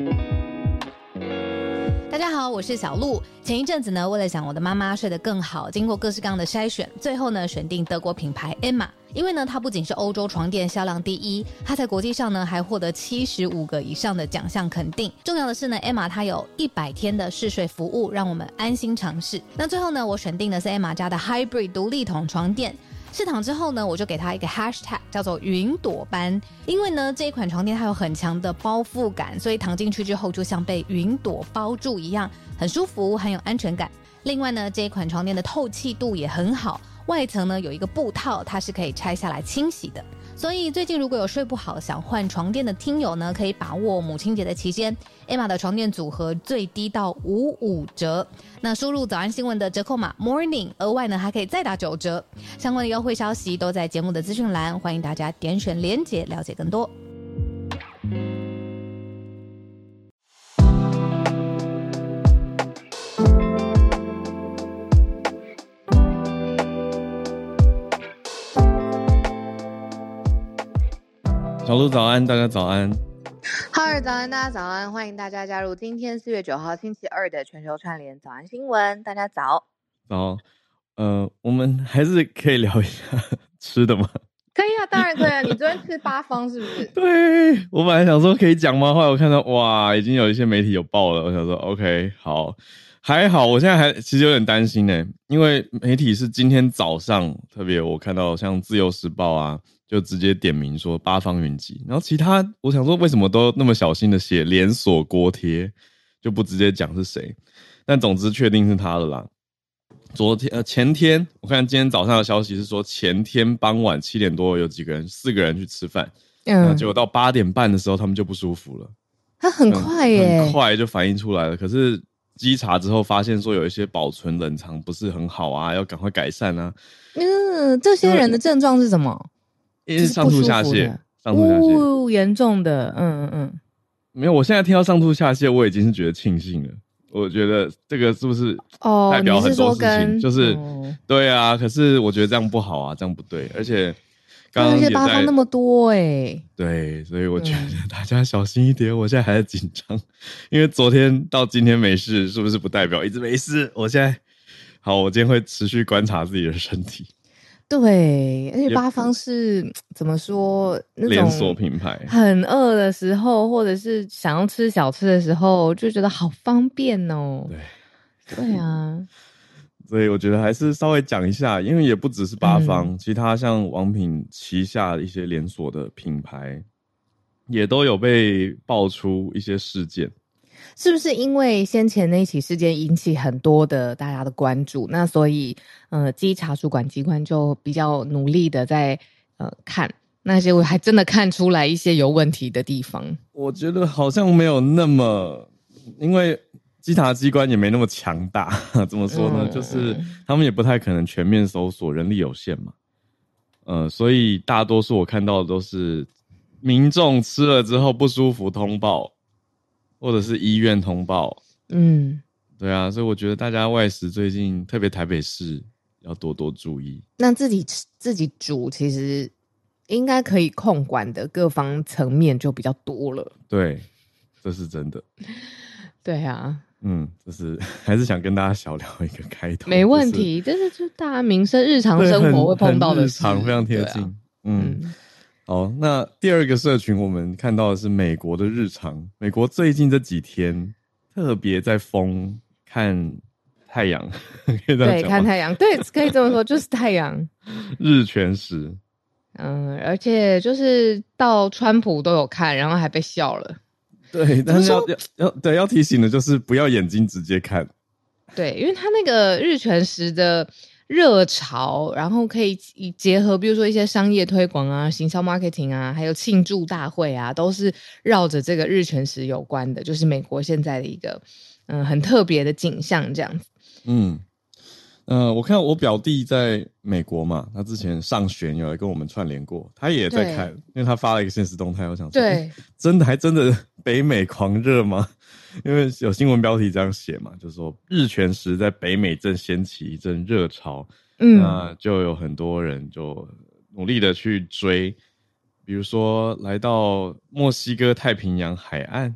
大家好，我是小鹿。前一阵子呢，为了想我的妈妈睡得更好，经过各式各样的筛选，最后呢选定德国品牌 Emma。因为呢，它不仅是欧洲床垫销量第一，它在国际上呢还获得75个以上的奖项肯定。重要的是呢 ，Emma 它有100天的试睡服务，让我们安心尝试。那最后呢，我选定的是 Emma 家的 Hybrid 独立筒床垫。试躺之后呢，我就给它一个 hashtag 叫做云朵般，因为呢这一款床垫它有很强的包覆感，所以躺进去之后就像被云朵包住一样，很舒服，很有安全感。另外呢，这一款床垫的透气度也很好，外层呢有一个布套，它是可以拆下来清洗的。所以最近如果有睡不好想换床垫的听友呢，可以把握母亲节的期间 Emma 的床垫组合最低到55折，那输入早安新闻的折扣码 morning， 额外呢还可以再打9折。相关的优惠消息都在节目的资讯栏，欢迎大家点选连结了解更多。 小鹿早安，大家早安。 哈尔早安，大家早安，欢迎大家加入今天4月9号星期二的全球串联早安新闻。大家早。 早。我们还是可以聊一下吃的吗？ 可以啊，当然可以啊。你昨天吃八方是不是？ 对，我本来想说可以讲吗？后来我看到哇，已经有一些媒体有报了，我想说 OK 好，还好。我现在还其实有点担心呢，因为媒体是今天早上，特别我看到像自由时报啊，就直接点名说八方云集，然后其他我想说为什么都那么小心的写连锁锅贴，就不直接讲是谁。但总之确定是他了啦。前天我看今天早上的消息是说，前天傍晚7点多有4个人去吃饭，结果到8点半的时候他们就不舒服了。 他很快耶， 很快就反应出来了。可是稽查之后发现说有一些保存冷藏不是很好啊，要赶快改善啊。 这些人的症状是什么？ 是上吐下泻， 严重的， 没有，我现在听到上吐下泻，我已经是觉得庆幸了。我觉得这个是不是代表很多事情？就是对啊，可是我觉得这样不好啊，这样不对，而且刚刚也在八方那么多对，所以我觉得大家小心一点。我现在还在紧张，因为昨天到今天没事，是不是不代表一直没事？我现在好，我今天会持续观察自己的身体。 对，而且八方是怎么说？那种连锁品牌， 很饿的时候，或者是想要吃小吃的时候，就觉得好方便哦。对啊， 所以我觉得还是稍微讲一下，因为也不只是八方，其他像王品旗下的一些连锁的品牌，也都有被爆出一些事件。 是不是因为先前那起事件引起很多的大家的关注，那所以稽查主管机关就比较努力的在看那些，我还真的看出来一些有问题的地方。 我觉得好像没有那么，因为稽查机关也没那么强大，怎么说呢？就是他们也不太可能全面搜索，人力有限嘛。所以大多数我看到的都是民众吃了之后不舒服通报。或者是医院通报，对啊，所以我觉得大家外食最近，特别台北市要多多注意。 那自己煮，其实应该可以控管的各方层面就比较多了。 对，这是真的。 对啊， 就是还是想跟大家小聊一个开头。 没问题，这是就大家民生日常生活会碰到的事， 日常非常贴近。好，那第二个社群我们看到的是美国的日常。美国最近这几天特别在疯看太阳， 对，看太阳，对，可以这么说，就是太阳， 日全食。 而且就是到川普都有看，然后还被笑了。 对，但是要提醒的就是不要眼睛直接看。 对，因为他那个日全食的热潮，然后可以结合比如说一些商业推广啊、行销 marketing 啊，还有庆祝大会啊，都是绕着这个日全食有关的，就是美国现在的一个很特别的景象这样子。 我看我表弟在美国嘛，他之前上学有来跟我们串联过，他也在看，因为他发了一个限时动态，我想说，对，真的北美狂热吗？因为有新闻标题这样写嘛，就是说日全食在北美正掀起一阵热潮，那就有很多人就努力的去追，比如说来到墨西哥太平洋海岸，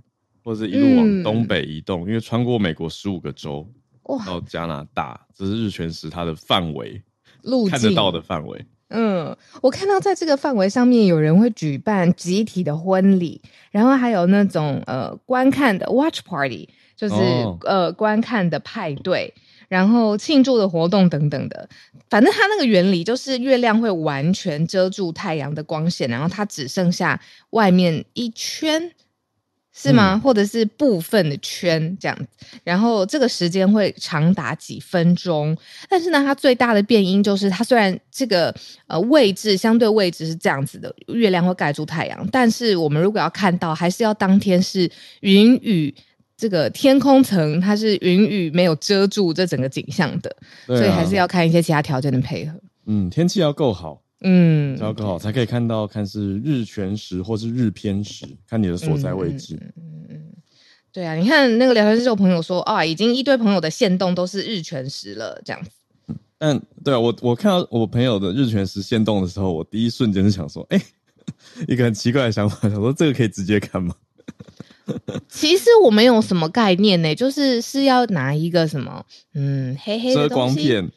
或者一路往东北移动，因为穿过美国15个州到加拿大，这是日全食它的范围， 路径看得到的范围。 我看到在这个范围上面有人会举办集体的婚礼，然后还有那种观看的 watch party， 就是、观看的派对，然后庆祝的活动等等的。反正它那个原理就是月亮会完全遮住太阳的光线，然后它只剩下外面一圈，是吗？或者是部分的圈这样子，然后这个时间会长达几分钟。但是呢，它最大的变因就是它虽然这个位置相对位置是这样子的，月亮会盖住太阳，但是我们如果要看到，还是要当天是云雨。这个天空层它是云雨没有遮住这整个景象的，所以还是要看一些其他条件的配合。 天气要够好，要够好才可以看到，看是日全食或是日偏食，看你的所在位置。 对啊，你看那个聊天室有朋友说已经一堆朋友的限动都是日全食了，这样子。 但对啊，我看到我朋友的日全食限动的时候，我第一瞬间是想说，一个很奇怪的想法，想说这个可以直接看吗？ 其实我没有什么概念呢，是要拿一个什么黑黑的遮光片，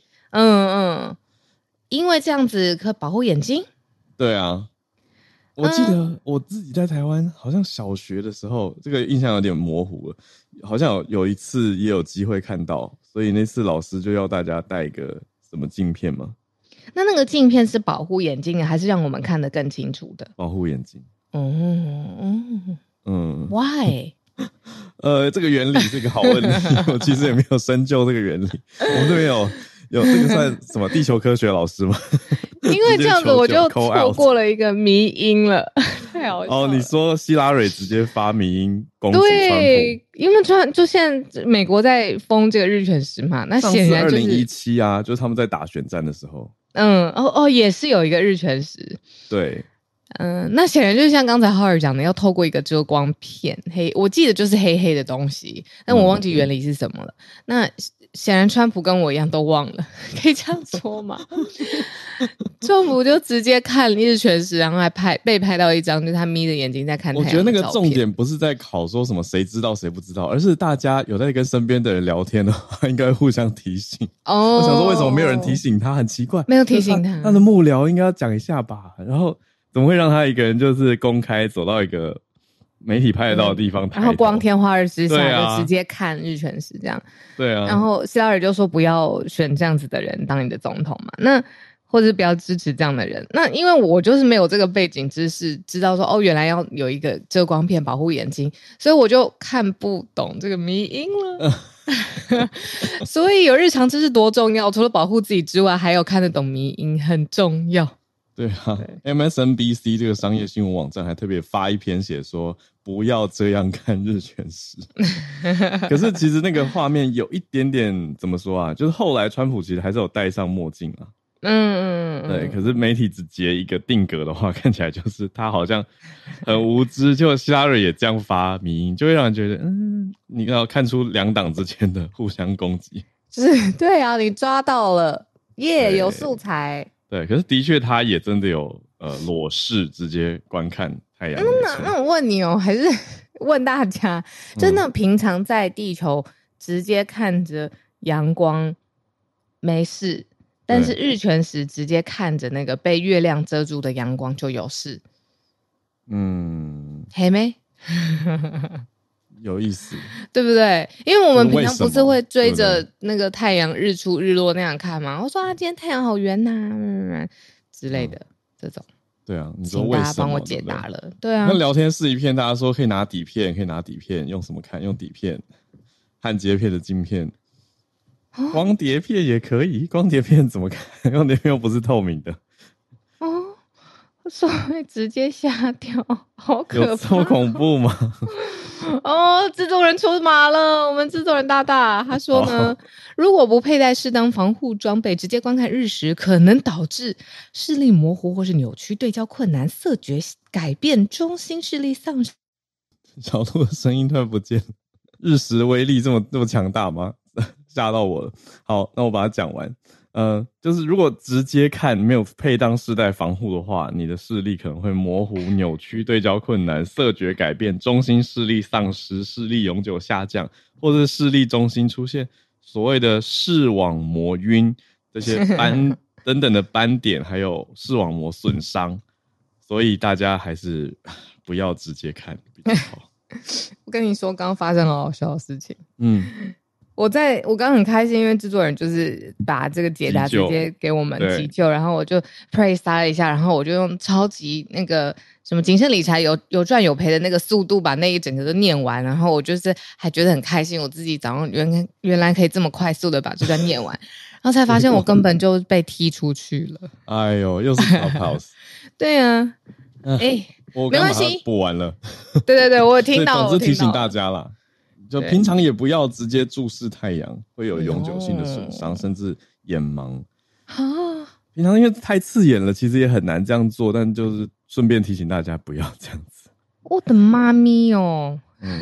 因为这样子可以保护眼睛。 对啊，我记得我自己在台湾好像小学的时候，这个印象有点模糊了，好像有一次也有机会看到，所以那次老师就要大家带一个什么镜片吗？ 那个镜片是保护眼睛的，还是让我们看得更清楚的？ 保护眼睛。 Why？ 这个原理是一个好问题，我其实也没有深究这个原理。我们这边有这个算什么地球科学老师吗？ 因为这样子我就错过了一个迷因了，太好笑了。 你说希拉蕊直接发迷因攻击川普？ 对，因为就现在美国在封这个日全食嘛，那显然就是 2017啊，就是他们在打选战的时候。 也是有一个日全食。 对。 那显然就是像刚才浩尔讲的，要透过一个遮光片，我记得就是黑黑的东西，但我忘记原理是什么了。那显然川普跟我一样都忘了，可以这样说吗？川普就直接看日全食，然后还被拍到一张，就是他眯着眼睛在看太阳的照片。 我觉得那个重点不是在考说什么谁知道谁不知道，而是大家有在跟身边的人聊天的话，应该互相提醒。我想说为什么没有人提醒他，很奇怪， 没有提醒他的幕僚应该要讲一下吧，然后怎么会让他一个人就是公开走到一个媒体拍得到的地方， 然后光天化日之下就直接看日全食这样。 对啊。 然后希拉尔就说不要选这样子的人当你的总统嘛，那或者是不要支持这样的人。那因为我就是没有这个背景知识，知道说原来要有一个遮光片保护眼睛，所以我就看不懂这个迷因了。所以有日常知识多重要，除了保护自己之外，还有看得懂迷因很重要。 对啊， MSNBC 这个商业新闻网站还特别发一篇写说不要这样看日全食。可是其实那个画面有一点点怎么说啊，就是后来川普其实还是有戴上墨镜啊。对，可是媒体只截一个定格的话，看起来就是他好像很无知，就希拉蕊也这样发迷因，就会让人觉得你要看出两党之间的互相攻击。 是，对啊，你抓到了耶，有素材。 对，可是的确他也真的有裸视直接观看太阳。 那我问你还是问大家，就那平常在地球直接看着阳光没事，但是日全食直接看着那个被月亮遮住的阳光就有事。黑没？ 有意思， 对不对？因为我们平常不是会追着那个太阳日出日落那样看吗？我说今天太阳好圆呐，之类的这种。 对啊，你说为什么？ 请大家帮我解答了。对啊， 那聊天室一片，大家说可以拿底片，可以拿底片，用什么看？用底片，焊接片的镜片，光碟片也可以。光碟片怎么看？光碟片又不是透明的。 所以直接下掉，好可怕！ 有这么恐怖吗？ 制作人出马了，我们制作人大大他说呢，如果不佩戴适当防护装备，直接观看日食，可能导致视力模糊或是扭曲、对焦困难、色觉改变、中心视力丧失。 小鹿的声音突然不见了，日食威力这么强大吗？吓到我了。好，那我把它讲完。 就是如果直接看没有配当世代防护的话，你的视力可能会模糊、扭曲、对焦困难、色觉改变、中心视力丧失、视力永久下降，或者是视力中心出现所谓的视网膜晕这些斑等等的斑点，还有视网膜损伤，所以大家还是不要直接看比较好。 我跟你说，刚刚发生好好笑的事情。我刚刚很开心，因为制作人就是把这个解答直接给我们急救，然后我就 pray 撒了一下，然后我就用超级那个什么谨慎理财有赚有赔的那个速度把那一整个都念完，然后我就是还觉得很开心，我自己早上原来可以这么快速的把这段念完，然后才发现我根本就被踢出去了。 哎呦，又是 Clubhouse。 对啊， 我没关系， 补完了。 对，我有听到。 总之提醒大家啦。就平常也不要直接注视太阳，会有永久性的损伤，甚至眼盲。平常因为太刺眼了，其实也很难这样做，但就是顺便提醒大家不要这样子。 我的妈咪哦！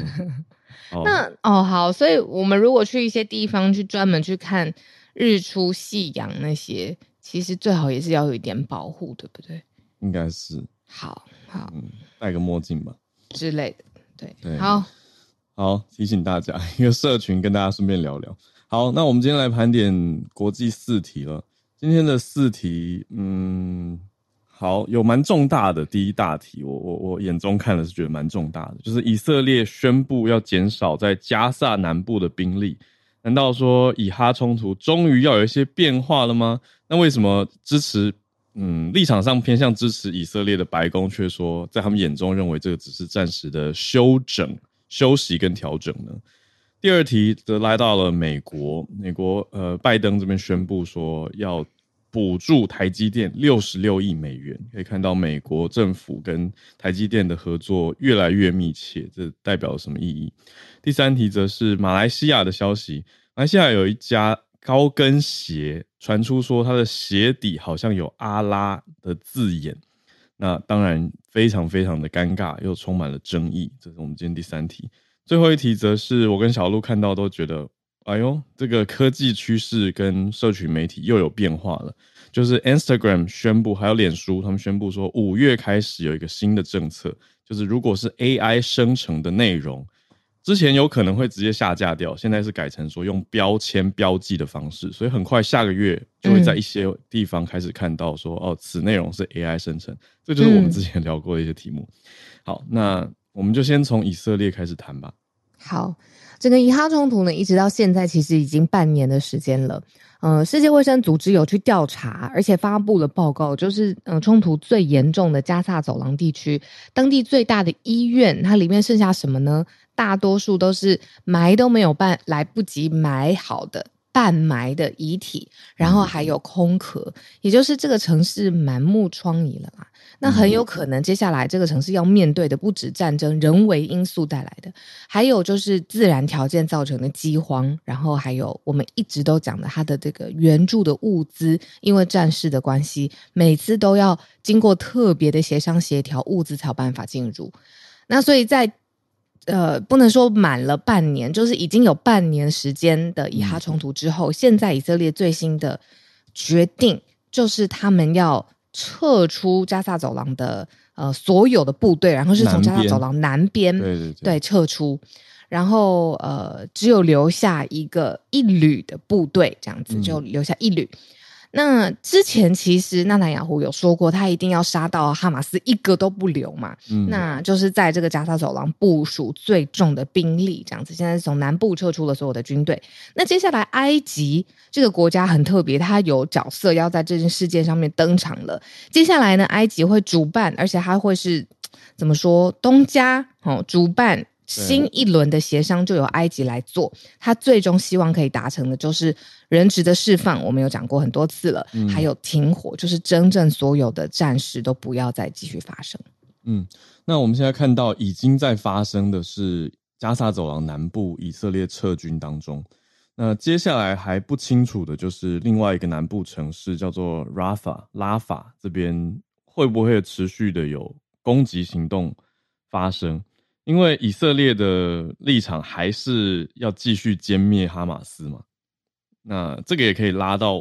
好，所以我们如果去一些地方去专门去看日出、夕阳那些，其实最好也是要有一点保护，对不对？ 应该是。 好， 戴个墨镜吧之类的。对， 好，提醒大家一个社群，跟大家顺便聊聊。好，那我们今天来盘点国际4题了。今天的4题，好，有蛮重大的。第一大题，我眼中看了是觉得蛮重大的，就是以色列宣布要减少在加萨南部的兵力。难道说以哈冲突终于要有一些变化了吗？那为什么立场上偏向支持以色列的白宫却说，在他们眼中认为这个只是暂时的休息跟调整呢？第二题则来到了美国，拜登这边宣布说要补助台积电66亿美元，可以看到美国政府跟台积电的合作越来越密切，这代表了什么意义？第三题则是马来西亚的消息，马来西亚有一家高跟鞋传出说它的鞋底好像有阿拉的字眼，那当然非常非常的尴尬，又充满了争议。这是我们今天第3题。最后一题则是我跟小鹿看到都觉得，哎呦，这个科技趋势跟社群媒体又有变化了。就是 Instagram 宣布，还有脸书，他们宣布说5月开始有一个新的政策，就是如果是 AI 生成的内容，之前有可能会直接下架掉，现在是改成说用标签标记的方式，所以很快下个月就会在一些地方开始看到说，此内容是 AI 生成，这就是我们之前聊过的一些题目。好，那我们就先从以色列开始谈吧。 好，这个以哈冲突呢，一直到现在其实已经半年的时间了。世界卫生组织有去调查，而且发布了报告，就是冲突最严重的加萨走廊地区，当地最大的医院，它里面剩下什么呢？大多数都是埋都没有来不及埋好的半埋的遗体，然后还有空壳，也就是这个城市满目疮痍了啦。那很有可能接下来这个城市要面对的不止战争人为因素带来的，还有就是自然条件造成的饥荒，然后还有我们一直都讲的它的这个援助的物资，因为战事的关系，每次都要经过特别的协商协调，物资才有办法进入。那所以在不能说满了半年，就是已经有半年时间的以哈冲突之后，现在以色列最新的决定就是他们要撤出加萨走廊的所有的部队，然后是从加萨走廊南边对撤出，然后只有留下一旅的部队，这样子就留下一旅。那之前其实纳坦雅胡有说过，他一定要杀到哈马斯一个都不留嘛，那就是在这个加沙走廊部署最重的兵力，这样子。现在是从南部撤出了所有的军队。那接下来埃及这个国家很特别，它有角色要在这件事件上面登场了。接下来呢，埃及会主办，而且它会是怎么说，东家主办新一轮的协商，就由埃及来做。他最终希望可以达成的就是人质的释放，我们有讲过很多次了，还有停火，就是真正所有的战事都不要再继续发生。 那我们现在看到已经在发生的是加萨走廊南部以色列撤军当中，那接下来还不清楚的就是另外一个南部城市叫做拉法这边会不会持续的有攻击行动发生，因为以色列的立场还是要继续歼灭哈马斯嘛。那这个也可以拉到我们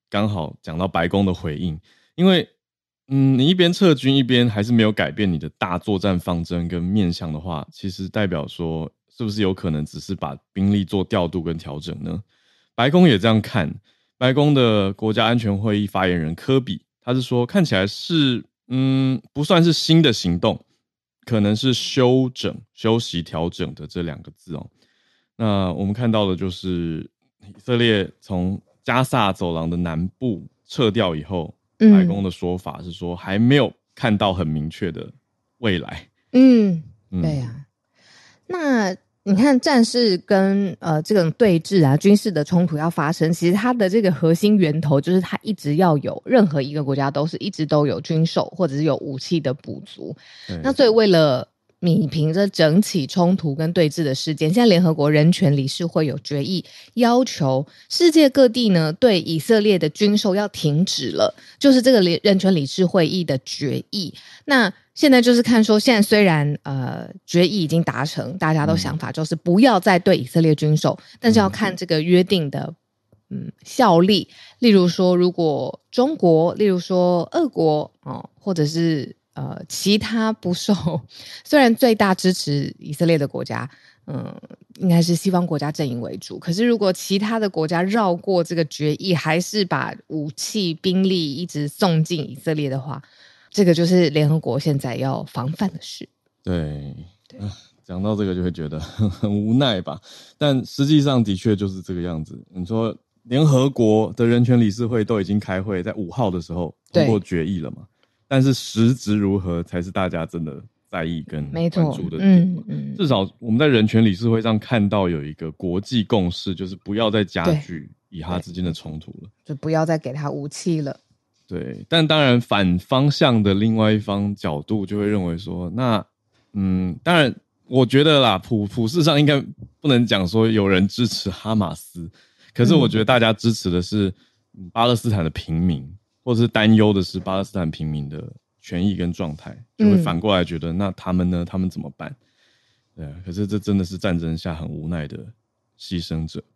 刚好讲到白宫的回应，因为你一边撤军一边还是没有改变你的大作战方针跟面向的话，其实代表说是不是有可能只是把兵力做调度跟调整呢？白宫也这样看，白宫的国家安全会议发言人科比他是说看起来是不算是新的行动，可能是休息调整的这2个字哦。那我们看到的就是以色列从加萨走廊的南部撤掉以后，白宫的说法是说还没有看到很明确的未来。 对呀。那你看战事跟这种对峙啊军事的冲突要发生，其实它的这个核心源头就是它一直要有，任何一个国家都是一直都有军售或者是有武器的补足。那所以为了弭平这整起冲突跟对峙的事件，现在联合国人权理事会有决议要求世界各地呢对以色列的军售要停止了，就是这个人权理事会议的决议。那现在就是看说，现在虽然决议已经达成，大家都想法就是不要再对以色列军售，但是要看这个约定的效力。例如说，如果中国，例如说俄国或者是其他不受，虽然最大支持以色列的国家应该是西方国家阵营为主，可是如果其他的国家绕过这个决议，还是把武器兵力一直送进以色列的话，这个就是联合国现在要防范的事。 对，讲到这个就会觉得很无奈吧，但实际上的确就是这个样子。你说联合国的人权理事会都已经开会，在5号的时候通过决议了嘛，但是实质如何才是大家真的在意跟关注的点嘛。至少我们在人权理事会上看到有一个国际共识，就是不要再加剧以哈之间的冲突了，就不要再给他武器了。 对，但当然反方向的另外一方角度就会认为说，那当然我觉得啦，普世上应该不能讲说有人支持哈马斯，可是我觉得大家支持的是巴勒斯坦的平民，或者是担忧的是巴勒斯坦平民的权益跟状态，就会反过来觉得那他们呢？他们怎么办？对啊，可是这真的是战争下很无奈的牺牲者。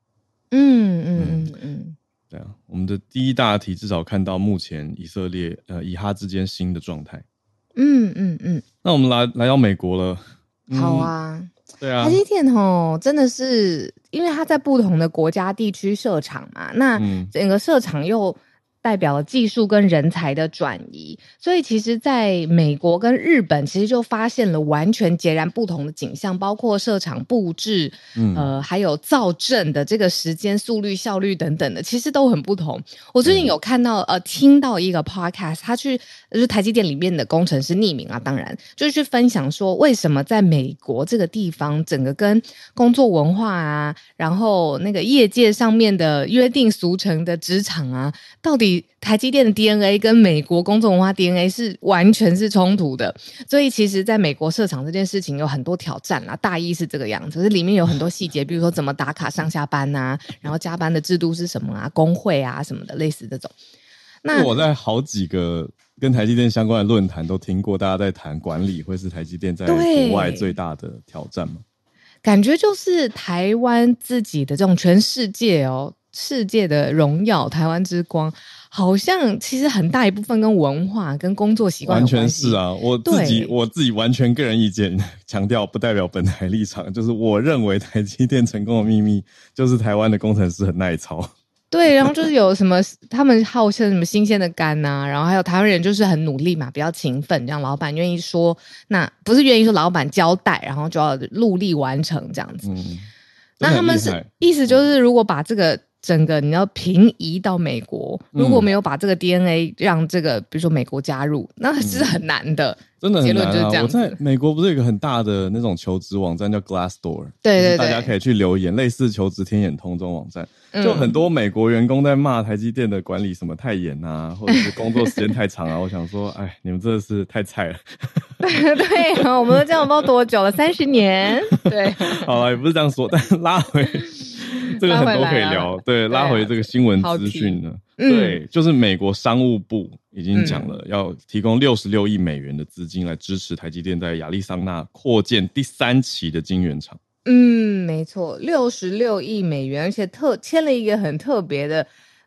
对啊，我们的第一大题至少看到目前以色列以哈之间新的状态。那我们来到美国了。 好啊。 对啊， 台积电真的是因为它在不同的国家地区设厂嘛，那整个设厂又代表了技术跟人才的转移，所以其实在美国跟日本其实就发现了完全截然不同的景象，包括设厂布置还有造证的这个时间速率效率等等的，其实都很不同。我最近有看到听到一个 podcast， 他去就是台积电里面的工程师匿名啊，当然就是去分享说为什么在美国这个地方整个跟工作文化啊，然后那个业界上面的约定俗成的职场啊，到底台积电的 DNA 跟美国工作文化 DNA 是完全是冲突的。所以其实在美国设厂这件事情有很多挑战啦，大意是这个样子，可是里面有很多细节，比如说怎么打卡上下班啊，然后加班的制度是什么啊，工会啊什么的，类似这种。那我在好几个跟台积电相关的论坛都听过大家在谈管理会是台积电在国外最大的挑战吗？ 感觉就是台湾自己的这种全世界世界的荣耀，台湾之光，好像其实很大一部分跟文化跟工作习惯有关系。 完全是啊，我自己完全个人意见强调，不代表本台立场，就是我认为台积电成功的秘密就是台湾的工程师很耐操。 对，然后就是有什么他们好像什么新鲜的肝啊，然后还有台湾人就是很努力嘛，比较勤奋，这样老板愿意说，那不是愿意说老板交代，然后就要努力完成这样子。那他们是意思就是如果把这个整个你要平移到美国，如果没有把这个 DNA 让这个比如说美国加入，那是很难的。 真的很难啊！ 结论就是这样子。 我在美国不是有一个很大的那种求职网站叫 Glassdoor， 对， 大家可以去留言，类似求职天眼通这种网站，就很多美国员工在骂台积电的管理什么太严啊，或者是工作时间太长啊。我想说，哎，你们真的是太菜了。 对，我们都这样不知道多久了，30年。对， 好了，也不是这样说，但拉回这个很多可以聊。对，拉回这个新闻资讯呢。对，就是美国商务部已经讲了，要提供66亿美元的资金来支持台积电在亚利桑那扩建第3期的晶圆厂。 没错，66亿美元，而且签了一个很特别的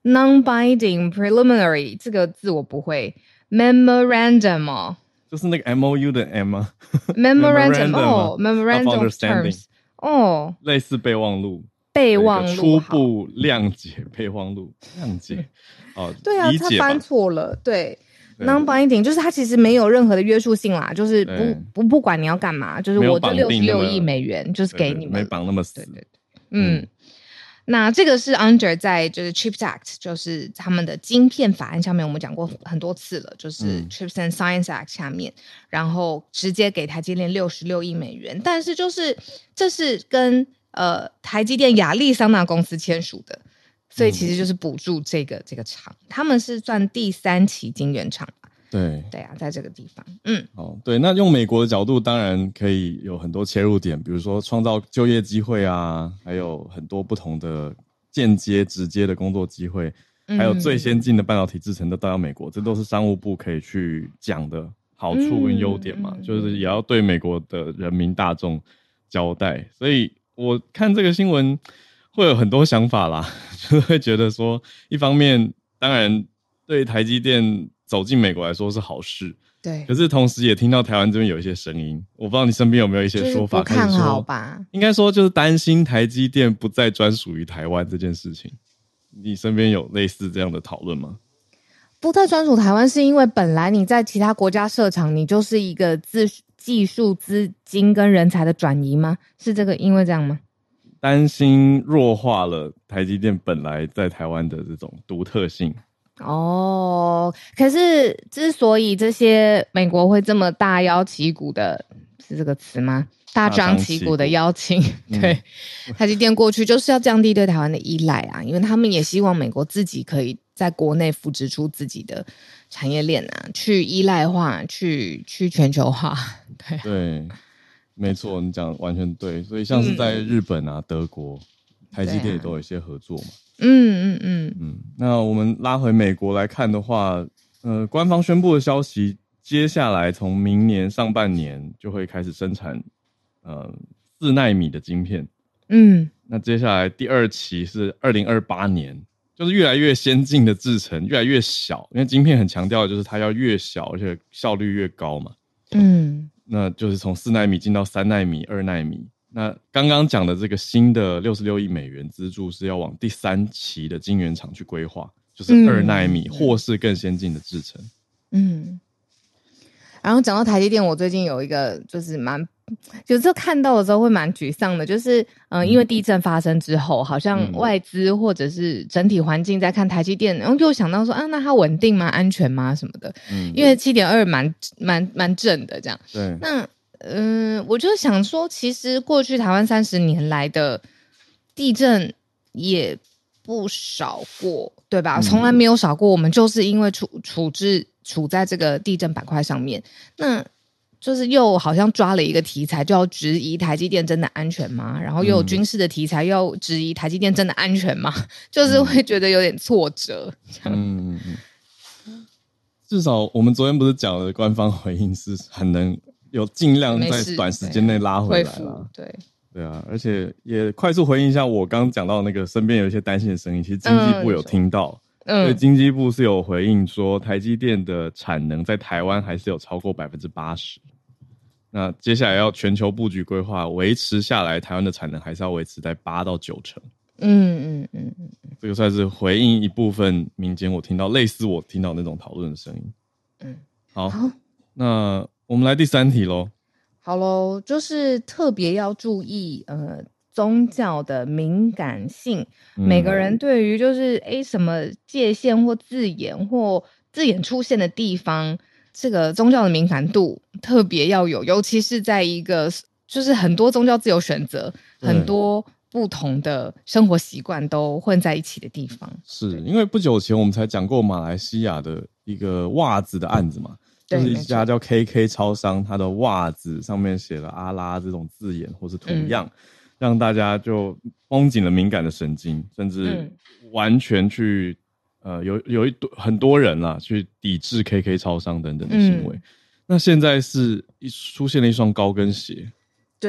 non-binding preliminary 这个字我不会 memorandum 哦， 就是那个 MOU 的 M 吗 memorandum 哦 memorandum memorandum of of terms understanding 哦， 类似备忘录， 备忘录初步谅解备忘录谅解对啊， 理解吧他翻错了，对。non-binding 就是它其实没有任何的约束性啦，就是不管你要干嘛，就是我这66亿美元就是给你们， 没绑那么死。 对，那这个是 under 在就是 CHIPS Act， 就是他们的晶片法案下面，我们讲过很多次了，就是 CHIPS and Science Act 下面，然后直接给台积电66亿美元，但是就是这是跟台积电亚利桑那公司签署的。所以其实就是补助这个厂，他们是算第3期晶圆厂。 对啊，在这个地方， 对，那用美国的角度，当然可以有很多切入点，比如说创造就业机会啊，还有很多不同的间接、直接的工作机会，还有最先进的半导体制程都到美国，这都是商务部可以去讲的好处跟优点嘛，就是也要对美国的人民大众交代。所以我看这个新闻会有很多想法啦，就是会觉得说，一方面当然对台积电走进美国来说是好事， 对， 可是同时也听到台湾这边有一些声音，我不知道你身边有没有一些说法， 就是不看好吧？ 应该说就是担心台积电不再专属于台湾这件事情，你身边有类似这样的讨论吗？ 不再专属台湾是因为本来你在其他国家设厂，你就是一个技术资金跟人才的转移吗？是这个因为这样吗？ 担心弱化了台积电本来在台湾的这种独特性。 可是之所以这些美国会这么大张旗鼓的，是这个词吗？大张旗鼓的邀请，对台积电过去就是要降低对台湾的依赖啊，因为他们也希望美国自己可以在国内扶植出自己的产业链啊，去依赖化，去全球化。 对，没错，你讲完全对。所以像是在日本啊、德国，台积电也都有一些合作嘛。那我们拉回美国来看的话，官方宣布的消息，接下来从明年上半年就会开始生产4奈米的晶片。那接下来第2期是2028年，就是越来越先进的制程，越来越小，因为晶片很强调的就是它要越小，而且效率越高嘛。那就是从4奈米进到3奈米、2奈米。那刚刚讲的这个新的66亿美元资助是要往第3期的晶圆厂去规划，就是2奈米或是更先进的制程。 然后讲到台积电，我最近有一个就是有时候看到的时候会蛮沮丧的，就是因为地震发生之后，好像外资或者是整体环境在看台积电，然后就想到说那它稳定吗？安全吗？什么的。因为 7.2 蛮正的这样。 对。 那我就想说，其实过去台湾30年来的地震也不少过，对吧？从来没有少过。我们就是因为处在这个地震板块上面，那就是又好像抓了一个题材，就要质疑台积电真的安全吗？然后又有军事的题材，又要质疑台积电真的安全吗？就是会觉得有点挫折。 至少我们昨天不是讲了，官方回应是很能有尽量在短时间内拉回来啦。对啊，而且也快速回应一下我刚刚讲到那个身边有一些担心的声音，其实经济部有听到。所以经济部是有回应说，台积电的产能在台湾还是有超过 80%。那接下来要全球布局规划维持下来，台湾的产能还是要维持在8到9成。这个算是回应一部分民间我听到类似我听到那种讨论的声音。好，那我们来第3题咯。 好咯，就是特别要注意宗教的敏感性，每个人对于就是什么界限或字眼出现的地方，这个宗教的敏感度特别要有，尤其是在一个就是很多宗教自由选择，很多不同的生活习惯都混在一起的地方。 是因为不久前我们才讲过马来西亚的一个袜子的案子嘛，就是一家叫 KK 超商，它的袜子上面写了阿拉这种字眼或是图样。让大家就绷紧了敏感的神经，甚至完全去有很多人啦去抵制 KK 超商等等的行为。那现在是出现了一双高跟鞋。 对，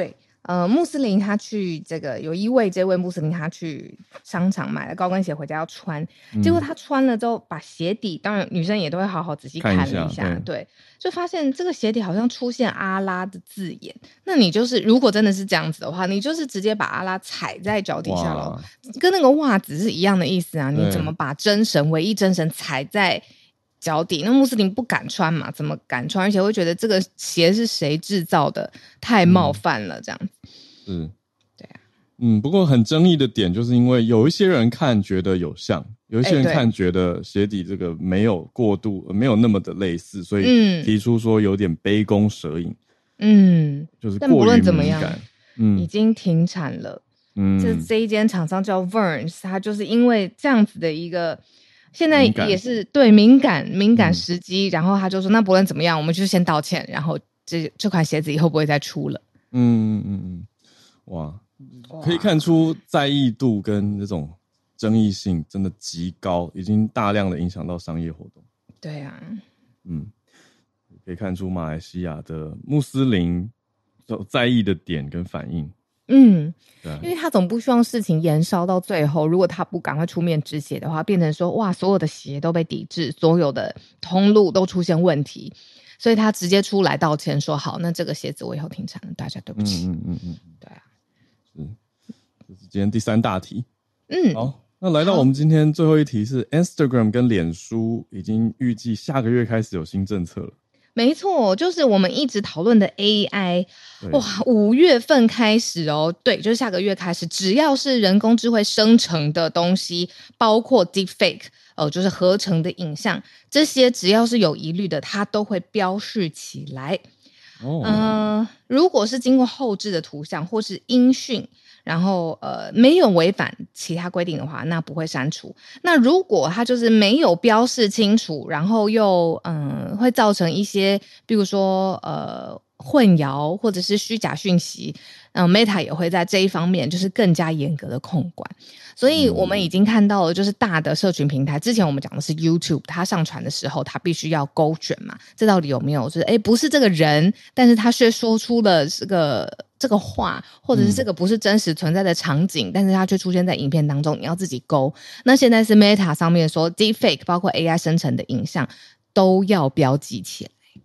穆斯林他去有这位穆斯林他去商场买了高跟鞋回家要穿，结果他穿了之后把鞋底，当然女生也都会好好仔细看了一下，对，就发现这个鞋底好像出现阿拉的字眼。那你就是如果真的是这样子的话，你就是直接把阿拉踩在脚底下了，跟那个袜子是一样的意思啊。你怎么把唯一真神踩在脚底？那穆斯林不敢穿嘛，怎么敢穿？而且会觉得这个鞋是谁制造的，太冒犯了，这样子。对啊。 不过很争议的点就是因为有一些人看觉得有像，有一些人看觉得鞋底这个没有过度，没有那么的类似，所以提出说有点杯弓蛇影。就是过于敏感。但不论怎么样， 已经停产了。这一间厂商叫 Vans， 它就是因为这样子的一个。现在也是对敏感时机，然后他就说那不论怎么样，我们就先道歉，然后这款鞋子以后不会再出了。 哇，可以看出在意度跟这种争议性真的极高，已经大量的影响到商业活动。 对啊， 可以看出马来西亚的穆斯林在意的点跟反应。因为他总不希望事情延烧到最后，如果他不赶快出面止血的话，变成说哇，所有的鞋都被抵制，所有的通路都出现问题，所以他直接出来道歉说好，那这个鞋子我以后停产了，大家对不起。对啊， 这是今天第3大题。好，那来到我们今天最后一题是 Instagram 跟脸书已经预计下个月开始有新政策了。 没错，就是我们一直讨论的 AI， 哇，5月份开始哦，对，就是下个月开始，只要是人工智慧生成的东西，包括 deepfake，就是合成的影像，这些只要是有疑虑的，它都会标示起来。如果是经过后制的图像或是音讯，然后没有违反其他规定的话，那不会删除。那如果它就是没有标示清楚，然后又会造成一些比如说混淆或者是虚假讯息，Meta 也会在这一方面就是更加严格的控管。所以我们已经看到了，就是大的社群平台，之前我们讲的是 YouTube， 它上传的时候它必须要勾选嘛，这到底有没有就是不是这个人，但是他却说出了这个话，或者是这个不是真实存在的场景，但是它却出现在影片当中，你要自己勾。那现在是 Meta 上面说 Deepfake 包括 AI 生成的影像都要标记起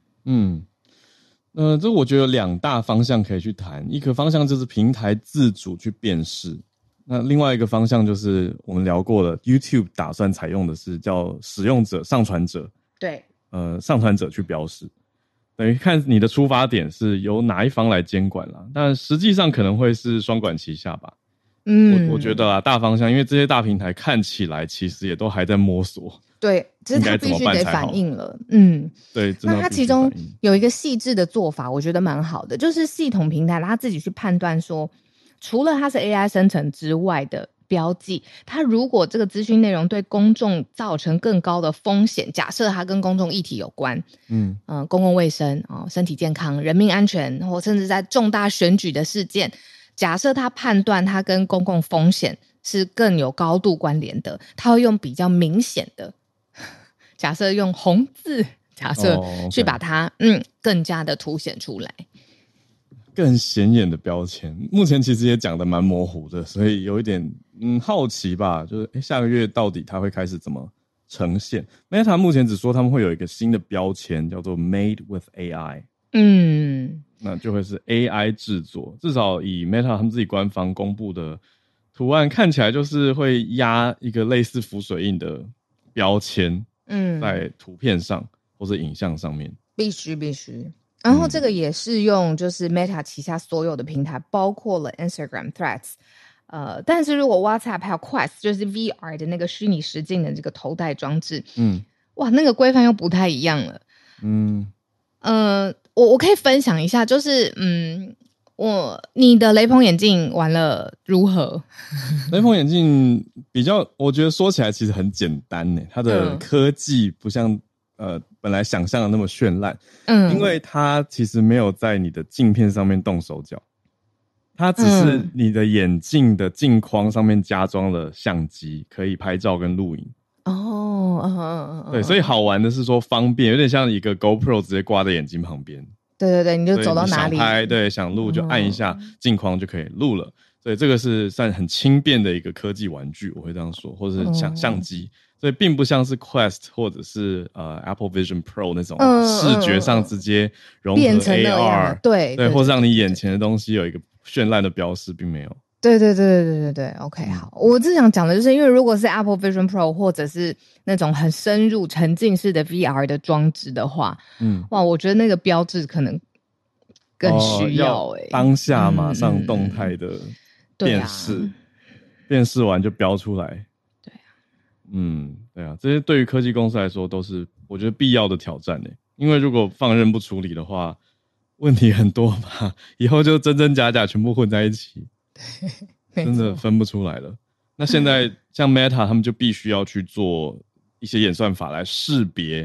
来。 这我觉得有2大方向可以去谈，一个方向就是平台自主去辨识，那另外一个方向就是我们聊过了 YouTube 打算采用的是叫使用者上传者， 对， 上传者去标示，等于看你的出发点是由哪一方来监管啦，但实际上可能会是双管齐下吧。我觉得大方向，因为这些大平台看起来其实也都还在摸索。 对，只是他必须得反应了。 对， 那他其中有一个细致的做法，我觉得蛮好的，就是系统平台他自己去判断说，除了它是 AI 生成之外的标记，它如果这个资讯内容对公众造成更高的风险，假设它跟公众议题有关，公共卫生、身体健康、人命安全，或甚至在重大选举的事件，假设他判断它跟公共风险是更有高度关联的，他会用比较明显的，假设用红字，假设去把它更加的凸显出来， 更显眼的标签。目前其实也讲得蛮模糊的，所以有一点好奇吧，就是下个月到底它会开始怎么呈现。 Meta 目前只说他们会有一个新的标签叫做 Made with AI， 那就会是 AI 制作，至少以 Meta 他们自己官方公布的图案看起来就是会压一个类似浮水印的标签在图片上或是影像上面，必须然后这个也适用就是 Meta 旗下所有的平台，包括了 Instagram Threads，但是如果 WhatsApp 还有 Quest 就是 VR 的那个虚拟实境的这个头戴装置，哇，那个规范又不太一样了。我可以分享一下，就是你的雷朋眼镜玩了如何？ 雷朋眼镜比较，我觉得说起来其实很简单耶，它的科技不像本来想象的那么绚烂，因为它其实没有在你的镜片上面动手脚，它只是你的眼镜的镜框上面加装了相机，可以拍照跟录影。 哦， 对，所以好玩的是说方便，有点像一个 GoPro 直接挂在眼睛旁边。 对，你就走到哪里， 想拍，对，想录就按一下镜框就可以录了。所以这个是算很轻便的一个科技玩具，我会这样说，或者是相机。所以并不像是 Quest 或者是Apple Vision Pro 那种视觉上直接融合 AR， 对，或者让你眼前的东西有一个绚烂的标识，并没有。 对 ，OK， 好，我只想讲的就是，因为如果是 Apple Vision Pro 或者是那种很深入沉浸式的 VR 的装置的话，哇，我觉得那个标志可能更需要当下马上动态的辨识，辨识完就标出来。 对啊， 对啊，这些对于科技公司来说都是我觉得必要的挑战因为如果放任不处理的话，问题很多嘛，以后就真真假假全部混在一起。真的分不出来了。那现在像 Meta 他们就必须要去做一些演算法来识别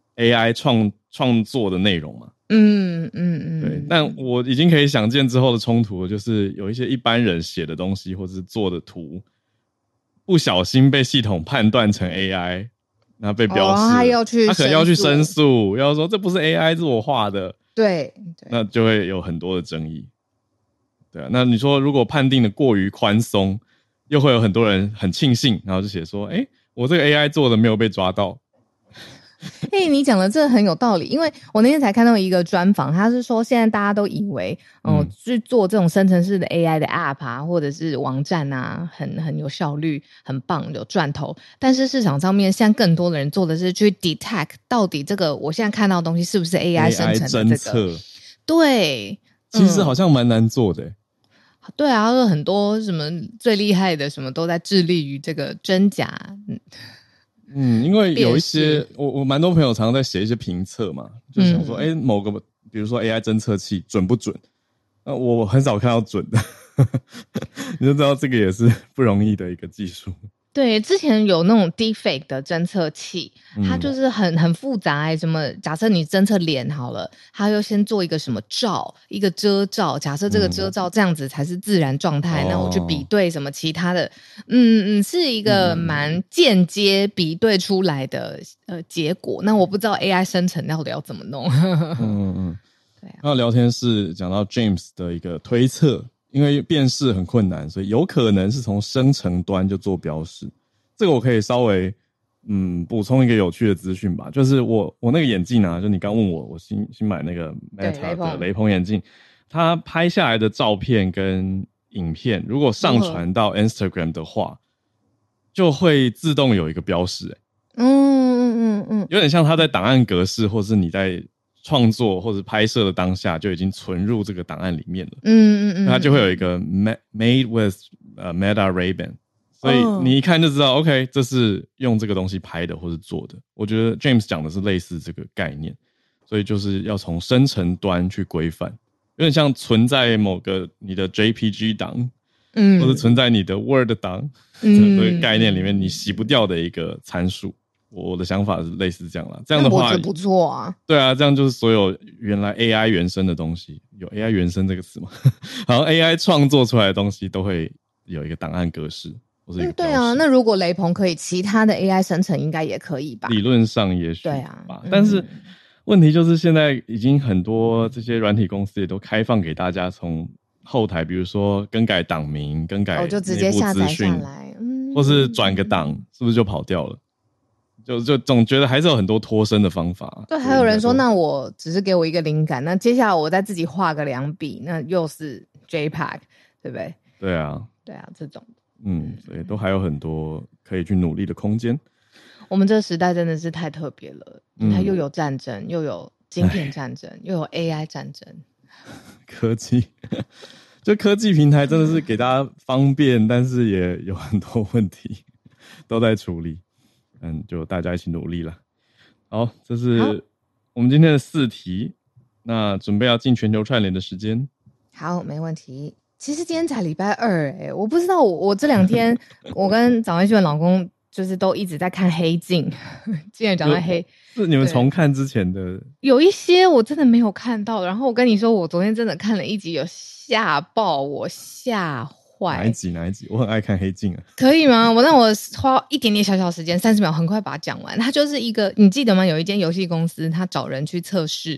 AI 创作的内容嘛。对。但我已经可以想见之后的冲突，就是有一些一般人写的东西或者是做的图，不小心被系统判断成 AI， 然后被标示，他可能要去申诉，要说这不是 AI， 是我画的。 对， 那就会有很多的争议。对啊，那你说如果判定的过于宽松，又会有很多人很庆幸，然后就写说，我这个 AI 做的没有被抓到。 你讲的这很有道理，因为我那天才看到一个专访，他是说现在大家都以为，去做这种生成式的 AI 的 App 啊，或者是网站啊，很有效率，很棒，有赚头。但是市场上面现在更多的人做的是去 detect 到底这个我现在看到的东西是不是 AI 生成的这个。对， 其实好像蛮难做的。 对啊，有很多什么最厉害的什么都在致力于这个真假。 因为有一些我蛮多朋友常常在写一些评测嘛，就想说某个比如说 AI 侦测器准不准，我很少看到准的。你就知道这个也是不容易的一个技术。 对，之前有那种 deepfake 的侦测器，它就是很复杂什么假设你侦测脸好了，它又先做一个什么罩，一个遮罩，假设这个遮罩这样子才是自然状态，那我去比对什么其他的，是一个蛮间接比对出来的结果。那我不知道 AI 生成到底要怎么弄。对啊。 那聊天室讲到 James 的一个推测，因为辨识很困难，所以有可能是从生成端就做标示。这个我可以稍微补充一个有趣的资讯吧，就是我那个眼镜啊，就你刚问我新买那个 Meta 的雷朋眼镜，它拍下来的照片跟影片，如果上传到 Instagram 的话，就会自动有一个标示。有点像它在档案格式，或是你在创作或者拍摄的当下就已经存入这个档案里面了。那它就会有一个 made with Meta Ray-Ban， 所以你一看就知道，OK， 这是用这个东西拍的或是做的。我觉得 James 讲的是类似这个概念，所以就是要从生成端去规范，有点像存在某个你的 JPG 档，或者存在你的 Word 档这个概念里面，你洗不掉的一个参数。我的想法是类似这样啦，这样的话我觉得不错啊。 对啊，这样就是所有原来 AI 原生的东西，有 AI 原生这个词吗？好像 AI 创作出来的东西都会有一个档案格式或是一个标识。 对啊，那如果雷朋可以，其他的 AI 生成应该也可以吧？ 理论上也许对啊， 但是问题就是现在已经很多这些软体公司也都开放给大家从后台，比如说更改档名、更改就直接下载下来， 或是转个档，是不是就跑掉了？就总觉得还是有很多脱身的方法。 对，还有人说，那我只是给我一个灵感，那接下来我再自己画个2笔，那又是 JPEG， 对不对？ 对啊， 这种。 所以都还有很多可以去努力的空间。 我们这个时代真的是太特别了，它又有战争，又有晶片战争，又有 AI 战争。 科技，就科技平台真的是给大家方便，但是也有很多问题都在处理。就大家一起努力啦。好，这是我们今天的4题。那准备要进全球串联的时间。 好，没问题。其实今天才礼拜2，我不知道我这2天我跟早安新闻老公就是都一直在看黑镜。既然讲到是你们重看之前的， 有一些我真的没有看到。然后我跟你说，我昨天真的看了一集，有吓爆我，吓坏。 哪一集？我很爱看黑镜啊。 可以吗？让我花一点点小时间，30秒，很快把它讲完。它就是一个，你记得吗？有一间游戏公司，他找人去测试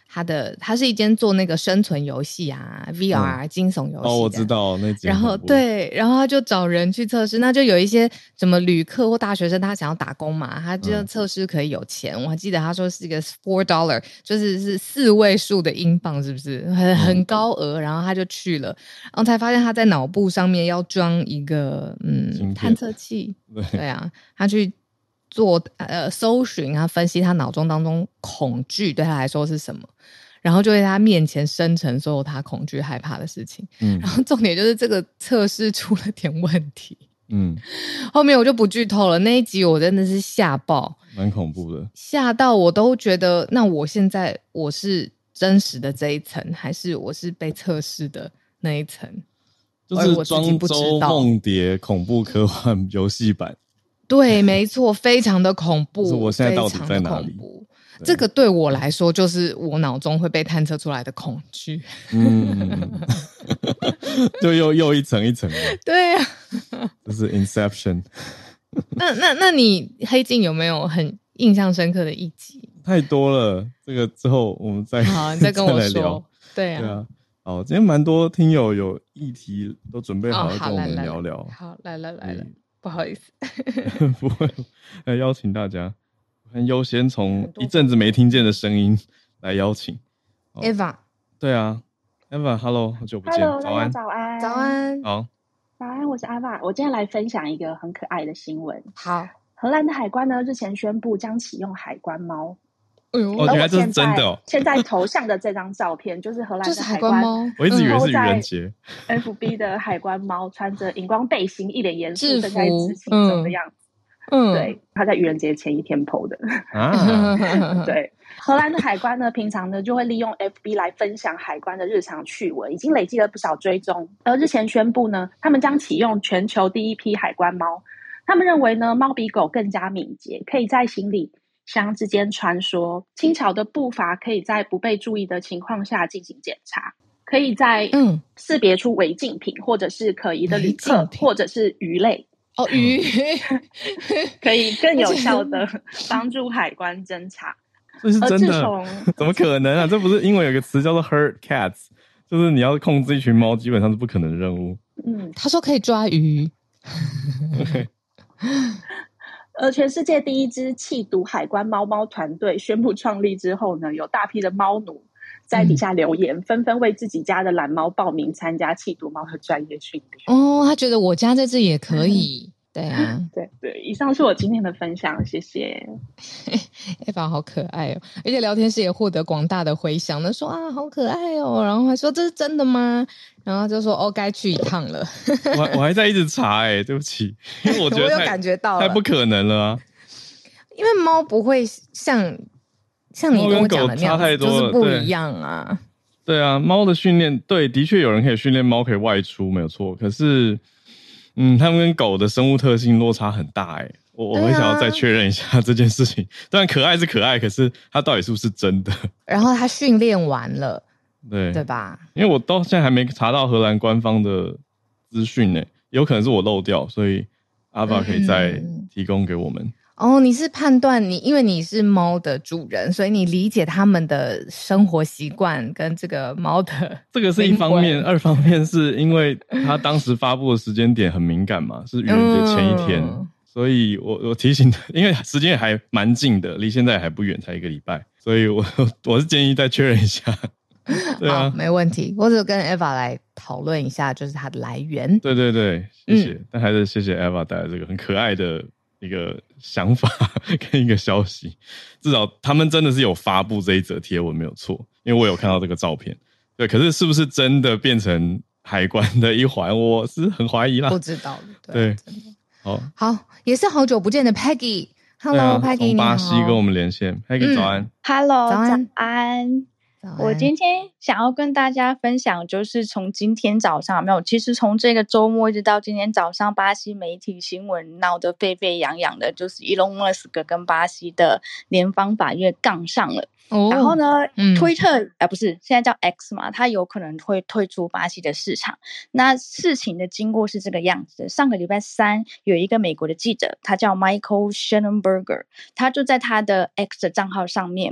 它是一间做那个生存游戏啊 VR 惊悚游戏的。 我知道那间。 然后对，然后他就找人去测试，那就有一些什么旅客或大学生，他想要打工嘛，他就测试可以有钱。我还记得他说是一个$4，就是4位数的英镑，是不是很高额？然后他就去了，然后才发现他在脑部上面要装一个探测器。对啊，他去做搜寻啊，分析他脑中当中恐惧对他来说是什么。然后就在他面前生成所有他恐惧害怕的事情，然后重点就是这个测试出了点问题，后面我就不剧透了。那一集我真的是吓爆， 蛮恐怖的，吓到我都觉得，那我现在我是真实的这一层，还是我是被测试的那一层？ 就是庄周梦蝶恐怖科幻游戏版。 对，没错，非常的恐怖。 就是我现在到底在哪里？ 这个对我来说就是我脑中会被探测出来的恐惧。 就又一层一层的。 对啊， 就是 Inception。 那你黑镜有没有很印象深刻的一集？ 太多了，这个之后我们再好，你再跟我说。 对啊，好，今天蛮多听友有议题都准备好了，跟我们聊聊。 好，来了，不好意思。 不会，来邀请大家。很优先从一阵子没听见的声音来邀请 Eva。 对啊 Eva Hello， 好久不见。 Hello， 早安。 早安。 早安。 好， 早安，我是 Eva。 我今天来分享一个很可爱的新闻。 好， 荷兰的海关呢日前宣布将启用海关猫。 原来这是真的哦。 现在头像的这张照片就是荷兰的海关猫。 我一直以为是愚人节。 FB 的海关猫穿着荧光背心，一脸严肃正在执行走的样子。对，他在愚人节前一天 po 的。对，荷兰的海关呢，平常呢就会利用 FB 来分享海关的日常趣闻，已经累积了不少追踪。而日前宣布呢，他们将启用全球第一批海关猫。他们认为呢，猫比狗更加敏捷，可以在行李箱之间穿梭，轻巧的步伐可以在不被注意的情况下进行检查，可以在识别出违禁品或者是可疑的旅客或者是鱼类。 鱼可以更有效的帮助海关侦查。 这是真的？怎么可能啊？这不是英文有个词叫做 herd cats， 就是你要控制一群猫基本上是不可能的任务。 他说可以抓鱼。 全世界第一支弃毒海关猫团队宣布创立之后呢，有大批的猫奴在底下留言，纷纷为自己家的蓝猫报名参加弃毒猫的专业训练。 他觉得我家这只也可以。对啊， 对，以上是我今天的分享，谢谢。 Eva 好可爱哦，而且聊天室也获得广大的回响，那说啊好可爱哦，然后还说这是真的吗？然后就说该去一趟了。 我还在一直查对不起，因为我觉得我有感觉到了， 太不可能了啊， 因为猫不会像你跟我讲的那样子，就是不一样啊。 对啊，猫的训练，对，的确有人可以训练猫可以外出，没有错。可是，它们跟狗的生物特性落差很大我会想要再确认一下这件事情。当然可爱是可爱，可是它到底是不是真的？ 然后它训练完了，对吧？ 因为我到现在还没查到荷兰官方的资讯有可能是我漏掉，所以阿爸可以再提供给我们。 你是判断因为你是猫的主人，所以你理解他们的生活习惯跟这个猫的。 这个是一方面，二方面是因为他当时发布的时间点很敏感嘛，是愚人节前一天，所以我提醒他，因为时间也还蛮近的，离现在还不远，才1个礼拜，所以我是建议再确认一下。对啊， 没问题。我只跟 Eva 来讨论一下，就是它的来源。 对，谢谢。但还是谢谢 Eva 带来这个很可爱的一个想法跟一个消息，至少他们真的是有发布这一则贴文没有错，因为我有看到这个照片。对，可是是不是真的变成海关的一环，我是很怀疑啦。 不知道。 对， 好，也是好久不见的 Peggy。Hello Peggy， 从巴西跟我们连线。Peggy 早安。 Hello， 早安。 我今天想要跟大家分享，就是从今天早上其实从这个周末一直到今天早上，巴西媒体新闻闹得沸沸扬扬的，就是 Elon Musk 跟巴西的联邦法院杠上了。然后呢，Twitter 不是现在叫 X 嘛，它有可能会退出巴西的市场。那事情的经过是这个样子的：上个礼拜3，有一个美国的记者，他叫 Michael Shellenberger， 他就在他的 X 的账号上面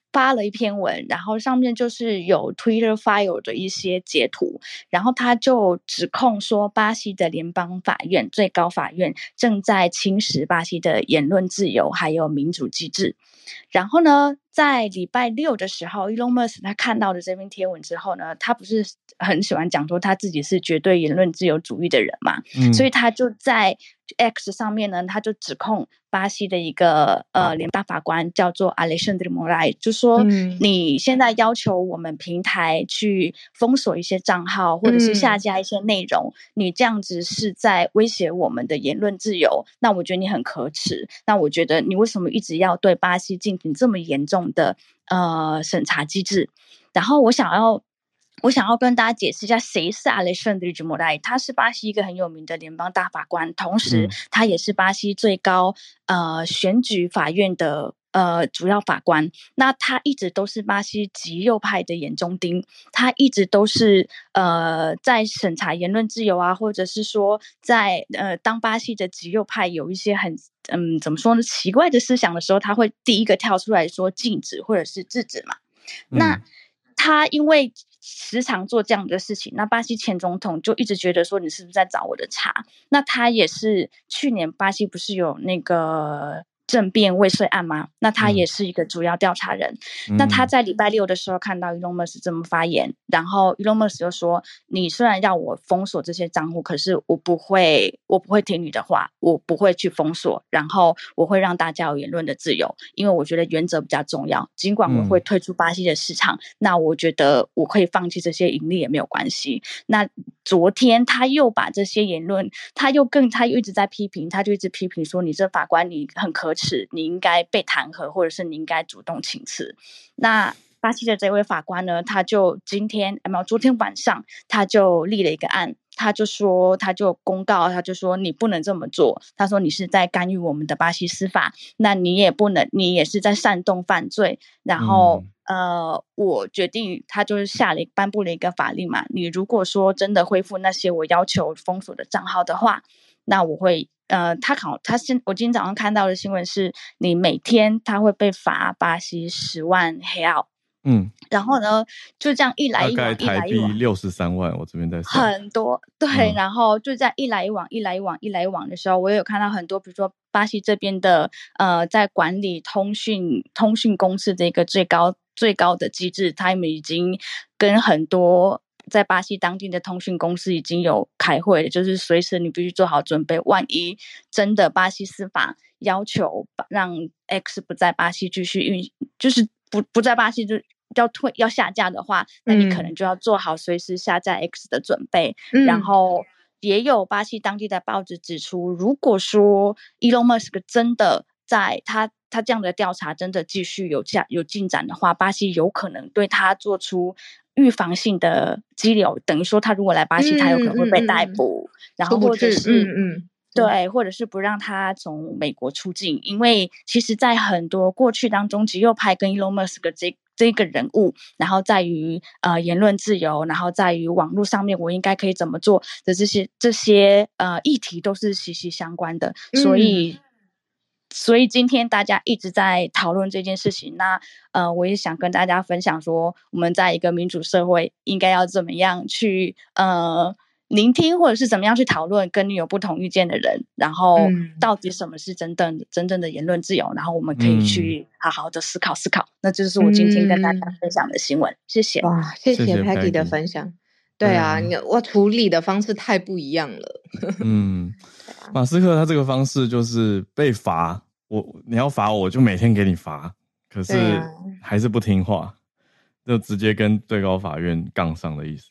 发了一篇文，然后上面就是有 Twitter file 的一些截图，然后他就指控说巴西的联邦法院最高法院正在侵蚀巴西的言论自由还有民主机制。然后呢，在礼拜六的时候 Elon Musk 他看到了这篇贴文之后呢，他不是很喜欢讲说他自己是绝对言论自由主义的人嘛，所以他就在 X 上面呢，他就指控巴西的一个联邦法官叫做 Alexandre Moraes， 就说你现在要求我们平台去封锁一些账号或者是下架一些内容，你这样子是在威胁我们的言论自由，那我觉得你很可耻，那我觉得你为什么一直要对巴西进行这么严重的审查机制。然后我想要跟大家解释一下谁是 Alexandre de Moraes， 他是巴西一个很有名的联邦大法官，同时他也是巴西最高选举法院的主要法官。那他一直都是巴西极右派的眼中钉，他一直都是在审查言论自由啊，或者是说在当巴西的极右派有一些很怎么说呢，奇怪的思想的时候，他会第一个跳出来说禁止或者是制止嘛。那他因为时常做这样的事情，那巴西前总统就一直觉得说你是不是在找我的茬。那他也是去年巴西不是有那个政变未遂案吗？那他也是一个主要调查人。那他在礼拜六的时候看到 Elon Musk 这么发言，然后 Elon Musk 就说，你虽然让我封锁这些账户，可是我不会听你的话，我不会去封锁，然后我会让大家有言论的自由，因为我觉得原则比较重要，尽管我会退出巴西的市场，那我觉得我可以放弃这些盈利也没有关系。那昨天他又把这些言论，他又一直在批评，他就一直批评说，你这法官你很可耻，你应该被弹劾，或者是你应该主动请辞。那巴西的这位法官呢，他就昨天晚上他就立了一个案，他就公告，他就说你不能这么做，他说你是在干预我们的巴西司法，那你也是在煽动犯罪。然后我决定，他就是颁布了一个法令嘛，你如果说真的恢复那些我要求封锁的账号的话，那我会我今天早上看到的新闻是，你每天他会被罚巴西10万黑澳。然后呢，就这样一来一往， 大概台币63万，我这边在算很多，对，然后就这样一来一往的时候，我也有看到很多，比如说巴西这边的在管理通讯公司的一个最高的机制，他们已经跟很多在巴西当地的通讯公司已经有开会了，就是随时你必须做好准备，万一真的巴西司法要求让 X 不在巴西继续就是不在巴西就要下架的话，那你可能就要做好随时下架 X 的准备。然后也有巴西当地的报纸指出，如果说 Elon Musk 真的在他这样的调查真的继续有进展的话，巴西有可能对他做出预防性的羁留，等于说他如果来巴西，他有可能会被逮捕，然后或者是对，或者是不让他从美国出境。因为其实在很多过去当中，极右派跟 Elon Musk 这个人物，然后在于言论自由，然后在于网络上面我应该可以怎么做的这些议题都是息息相关的。所以今天大家一直在讨论这件事情，那我也想跟大家分享说，我们在一个民主社会应该要怎么样去聆听，或者是怎么样去讨论跟你有不同意见的人，然后到底什么是真正的言论自由，然后我们可以去好好的思考。那这就是我今天跟大家分享的新闻。谢谢。 哇，谢谢 Peggy 的分享。对啊，我处理的方式太不一样了。 马斯克他这个方式就是被罚，你要罚我就每天给你罚，可是还是不听话，就直接跟最高法院杠上的意思。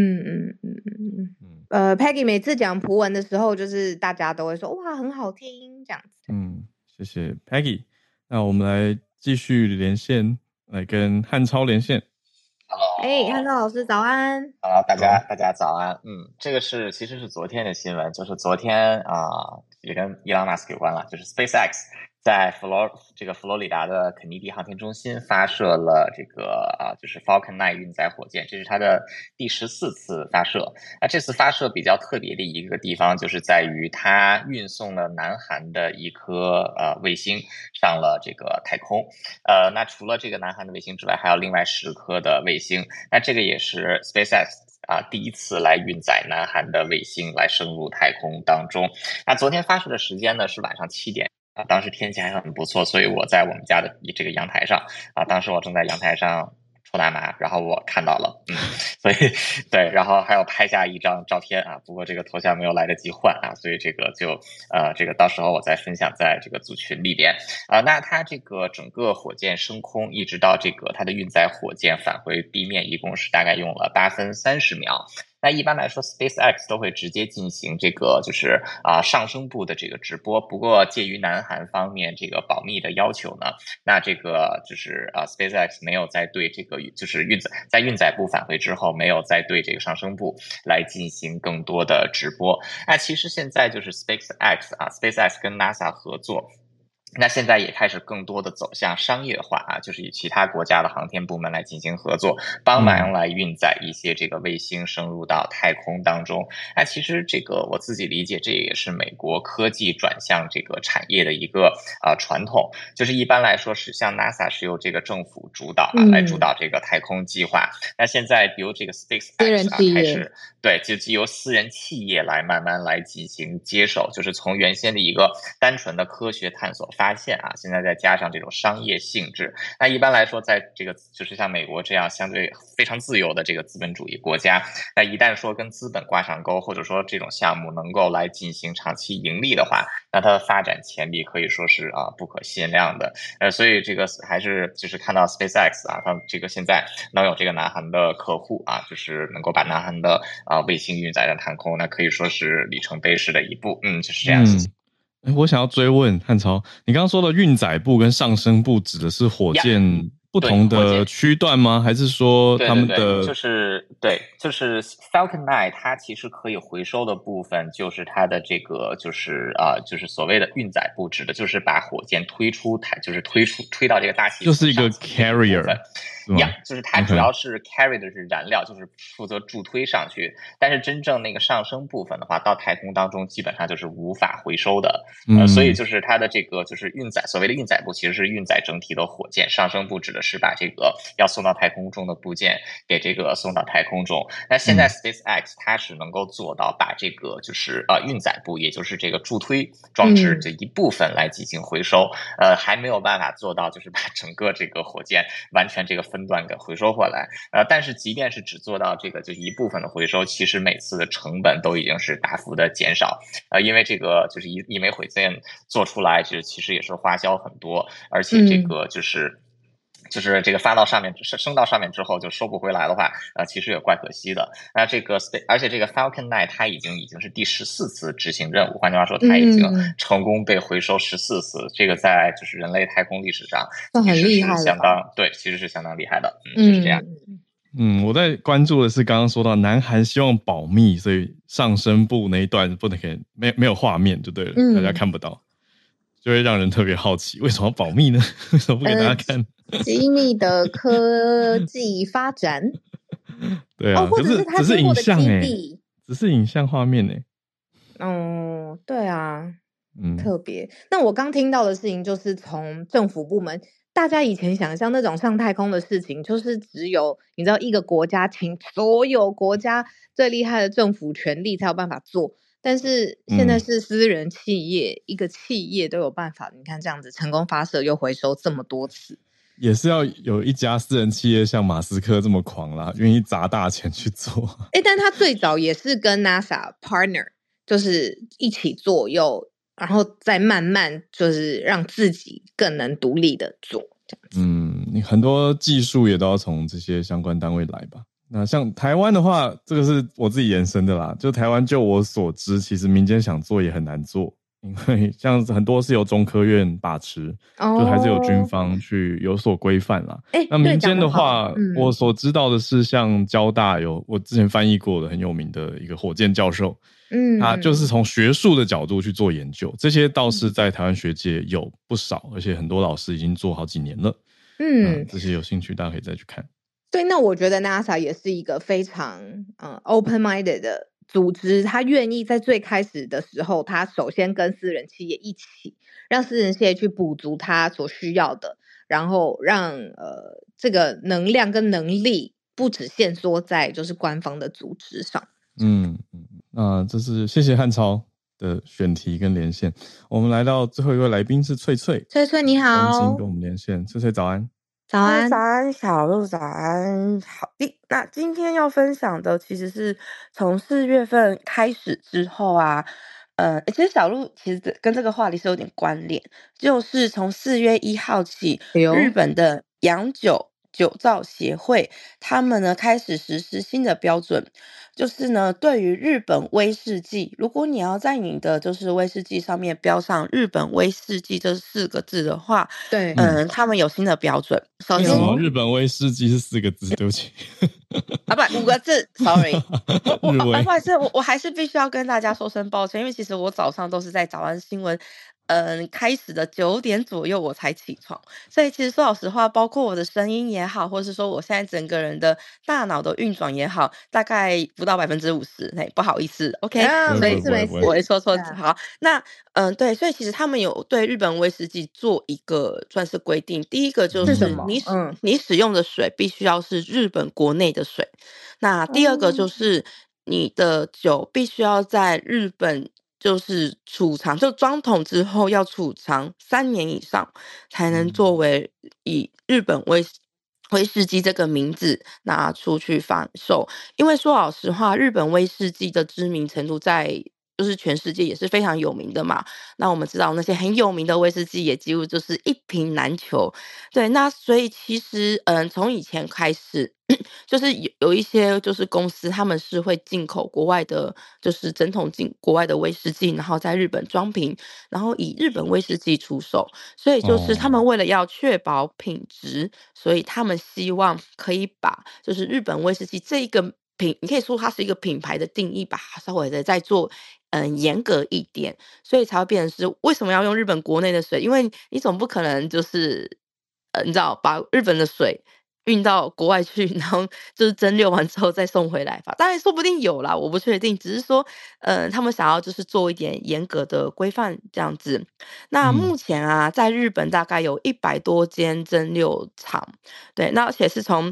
Peggy 每次讲葡文的时候，就是大家都会说哇很好听这样子。 谢谢 Peggy。那我们来继续连线，来跟汉超连线。 Hello， 汉超老师早安。 Hello， 大家早安。这个其实是昨天的新闻，就是昨天也跟伊朗马斯克有关了，就是 SpaceX 在佛罗里达的肯尼迪航天中心发射了这个就是 Falcon 9运载火箭，这是它的第14次发射。这次发射比较特别的一个地方就是在于它运送了南韩的一颗卫星上了这个太空。那除了这个南韩的卫星之外，还有另外10颗的卫星。那这个也是 SpaceX第一次来运载南韩的卫星来升入太空当中。那昨天发射的时间呢是晚上7点。当时天气还很不错，所以我在我们家的这个阳台上当时我正在阳台上抽大麻，然后我看到了，所以对，然后还有拍下一张照片不过这个头像没有来得及换所以这个就这个到时候我再分享在这个组群里边那它这个整个火箭升空一直到这个它的运载火箭返回地面，一共是大概用了8分30秒。那一般来说 SpaceX 都会直接进行这个就是上升部的这个直播，不过介于南韩方面这个保密的要求呢，那这个就是SpaceX 没有再对这个就是在运载部返回之后没有再对这个上升部来进行更多的直播。那其实现在就是 SpaceX 跟 NASA 合作，那现在也开始更多的走向商业化就是与其他国家的航天部门来进行合作，帮忙来运载一些这个卫星升入到太空当中。那其实这个我自己理解，这也是美国科技转向这个产业的一个传统，就是一般来说是像 NASA 是由这个政府主导来主导这个太空计划。那现在比如这个 SpaceX 开始对，就由私人企业来慢慢来进行接手，就是从原先的一个单纯的科学探索发现现在再加上这种商业性质。那一般来说在这个就是像美国这样相对非常自由的这个资本主义国家，那一旦说跟资本挂上钩，或者说这种项目能够来进行长期盈利的话，那它的发展潜力可以说是不可限量的。所以这个还是就是看到 SpaceX 它这个现在能有这个南韩的客户就是能够把南韩的卫星运载到太空，那可以说是里程碑式的一步就是这样子。 我想要追问汉超，你刚刚说的运载部跟上升部指的是火箭不同的区段吗？还是说他们的对就是 Falcon 9它其实可以回收的部分就是它的这个就是就是所谓的运载部，指的就是把火箭推到这个大气层， 就是一个 carrier。 就是它主要是 carry 的是燃料，就是负责助推上去，但是真正那个上升部分的话，到太空当中基本上就是无法回收的。所以就是它的这个就是运载，所谓的运载部其实是运载整体的火箭，上升部指的是把这个要送到太空中的部件给这个送到太空中。那现在 SpaceX 它是能够做到把这个就是运载部，也就是这个助推装置这一部分来进行回收，还没有办法做到就是把整个这个火箭完全这个分段给回收回来。但是即便是只做到这个就一部分的回收，其实每次的成本都已经是大幅的减少。因为这个就是一枚火箭做出来其实也是花销很多，而且这个就是这个发到上面升到上面之后就收不回来的话其实也怪可惜的。那这个而且这个 Falcon 9它已经是第14次执行任务，换句话说它已经成功被回收14次，这个在就是人类太空历史上很厉害了， 其实是相当厉害的。就是这样。 我在关注的是刚刚说到南韩希望保密，所以上升部那一段不能给没有画面就对了，大家看不到，就会让人特别好奇为什么要保密呢？为什么不给大家看？ 机密的科技发展对啊， 或者是他经过的基地， 只是影像画面对啊，特别。那我刚听到的事情就是从政府部门，大家以前想象那种上太空的事情，就是只有你知道一个国家请所有国家最厉害的政府权力才有办法做，但是现在是私人企业，一个企业都有办法，你看这样子成功发射又回收这么多次， 也是要有一家私人企业像马斯克这么狂啦，愿意砸大钱去做。 但他最早也是跟 NASA partner， 就是一起做然后再慢慢就是让自己更能独立的做这样子。 你很多技术也都要从这些相关单位来吧。那像台湾的话，这个是我自己延伸的啦，就台湾就我所知其实民间想做也很难做， 因为像很多是由中科院把持，就还是有军方去有所规范啦。那民间的话，我所知道的是像交大有我之前翻译过的很有名的一个火箭教授，他就是从学术的角度去做研究，这些倒是在台湾学界有不少，而且很多老师已经做好几年了。这些有兴趣大家可以再去看。 对，那我觉得 NASA 也是一个非常open-minded 的组织，他愿意在最开始的时候，他首先跟私人企业一起，让私人企业去补足他所需要的，然后让这个能量跟能力不只限缩在就是官方的组织上。 那这是谢谢汉超的选题跟连线。我们来到最后一位来宾是翠翠， 翠翠你好， 东京跟我们连线。翠翠早安。 早安， 早安，小鹿早安。好的，那今天要分享的其实是从4月份开始之后啊，其实小鹿其实跟这个话题是有点关联，就是从4月1号起，日本的洋酒酒造协会他们呢开始实施新的标准，就是呢对于日本威士忌，如果你要在你的就是威士忌上面标上日本威士忌这4个字的话， 对， 他们有新的标准。 为什么日本威士忌是4个字？对不起啊，不，5个字 ，sorry。不好意思，我还是必须要跟大家说声抱歉，因为其实我早上都是在早安新闻开始的9点左右我才起床，所以其实说老实话，包括我的声音也好，或是说我现在整个人的大脑的运转也好，大概不到50%，不好意思 ，OK，所以我会说错字。好，那对，所以其实他们有对日本威士忌做一个算是规定，第一个就是你使用的水必须要是日本国内的水，那第二个就是你的酒必须要在日本就是储藏，就装桶之后要储藏3年以上，才能作为以日本威士忌这个名字拿出去贩售。因为说老实话，日本威士忌的知名程度在就是全世界也是非常有名的嘛。那我们知道那些很有名的威士忌也几乎就是一瓶难求。对，那所以其实从以前开始就是有一些就是公司他们是会进口国外的，就是整桶进国外的威士忌，然后在日本装瓶，然后以日本威士忌出售。所以就是他们为了要确保品质，所以他们希望可以把就是日本威士忌这一个你可以说它是一个品牌的定义，把它稍微的再做严格一点，所以才会变成是为什么要用日本国内的水，因为你总不可能就是你知道把日本的水运到国外去，然后就是蒸馏完之后再送回来吧。当然说不定有啦，我不确定，只是说他们想要就是做一点严格的规范这样子。那目前啊在日本大概有100多间蒸馏厂，对，那而且是从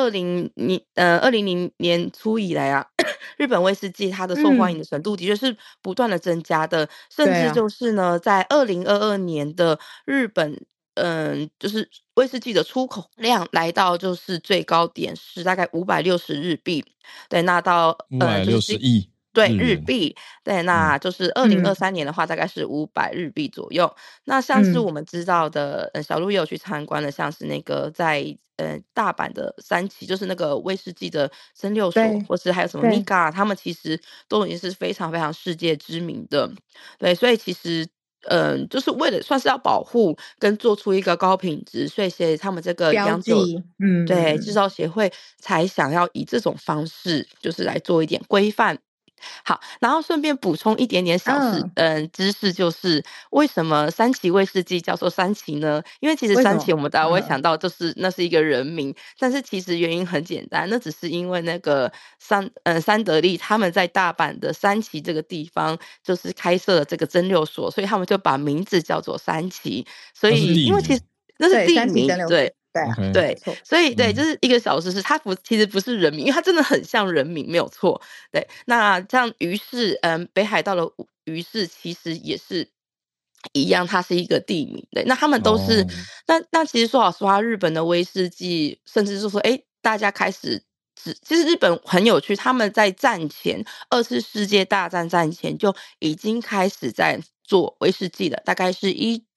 2000年初以来啊日本威士忌它的受欢迎的程度的确是不断的增加的，甚至就是呢在2022年的日本就是威士忌的出口量来到就是最高点是大概560日币，对，那到 560亿对日币，对，那就是2023年的话大概是500日币左右。那像是我们知道的小鹿也有去参观的，像是那个在大阪的三崎，就是那个威士忌的蒸馏所，或是还有什么 Nika， 他们其实都已经是非常非常世界知名的。对，所以其实就是为了算是要保护跟做出一个高品质，所以他们这个洋酒对制造协会才想要以这种方式就是来做一点规范。好，然后顺便补充一点点小知识，就是为什么三崎威士忌叫做三崎呢？因为其实三崎我们大家会想到就是那是一个人名，但是其实原因很简单，那只是因为那个三得利他们在大阪的三崎这个地方就是开设了这个蒸馏所，所以他们就把名字叫做三崎。所以因为其实那是地名，对。对，所以对，就是一个小知识，它其实不是人名，因为它真的很像人名，没有错。对，那像于是，北海道的于是其实也是一样，它是一个地名。对，那他们都是，那其实说老实话，日本的威士忌，甚至是说，大家开始。其实日本很有趣，他们在战前2次世界大战战前就已经开始在做威士忌了，大概是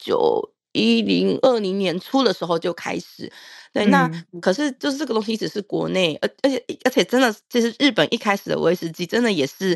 2020年初的时候就开始。对，那可是就是这个东西只是国内，而且真的，其实日本一开始的威士忌真的也是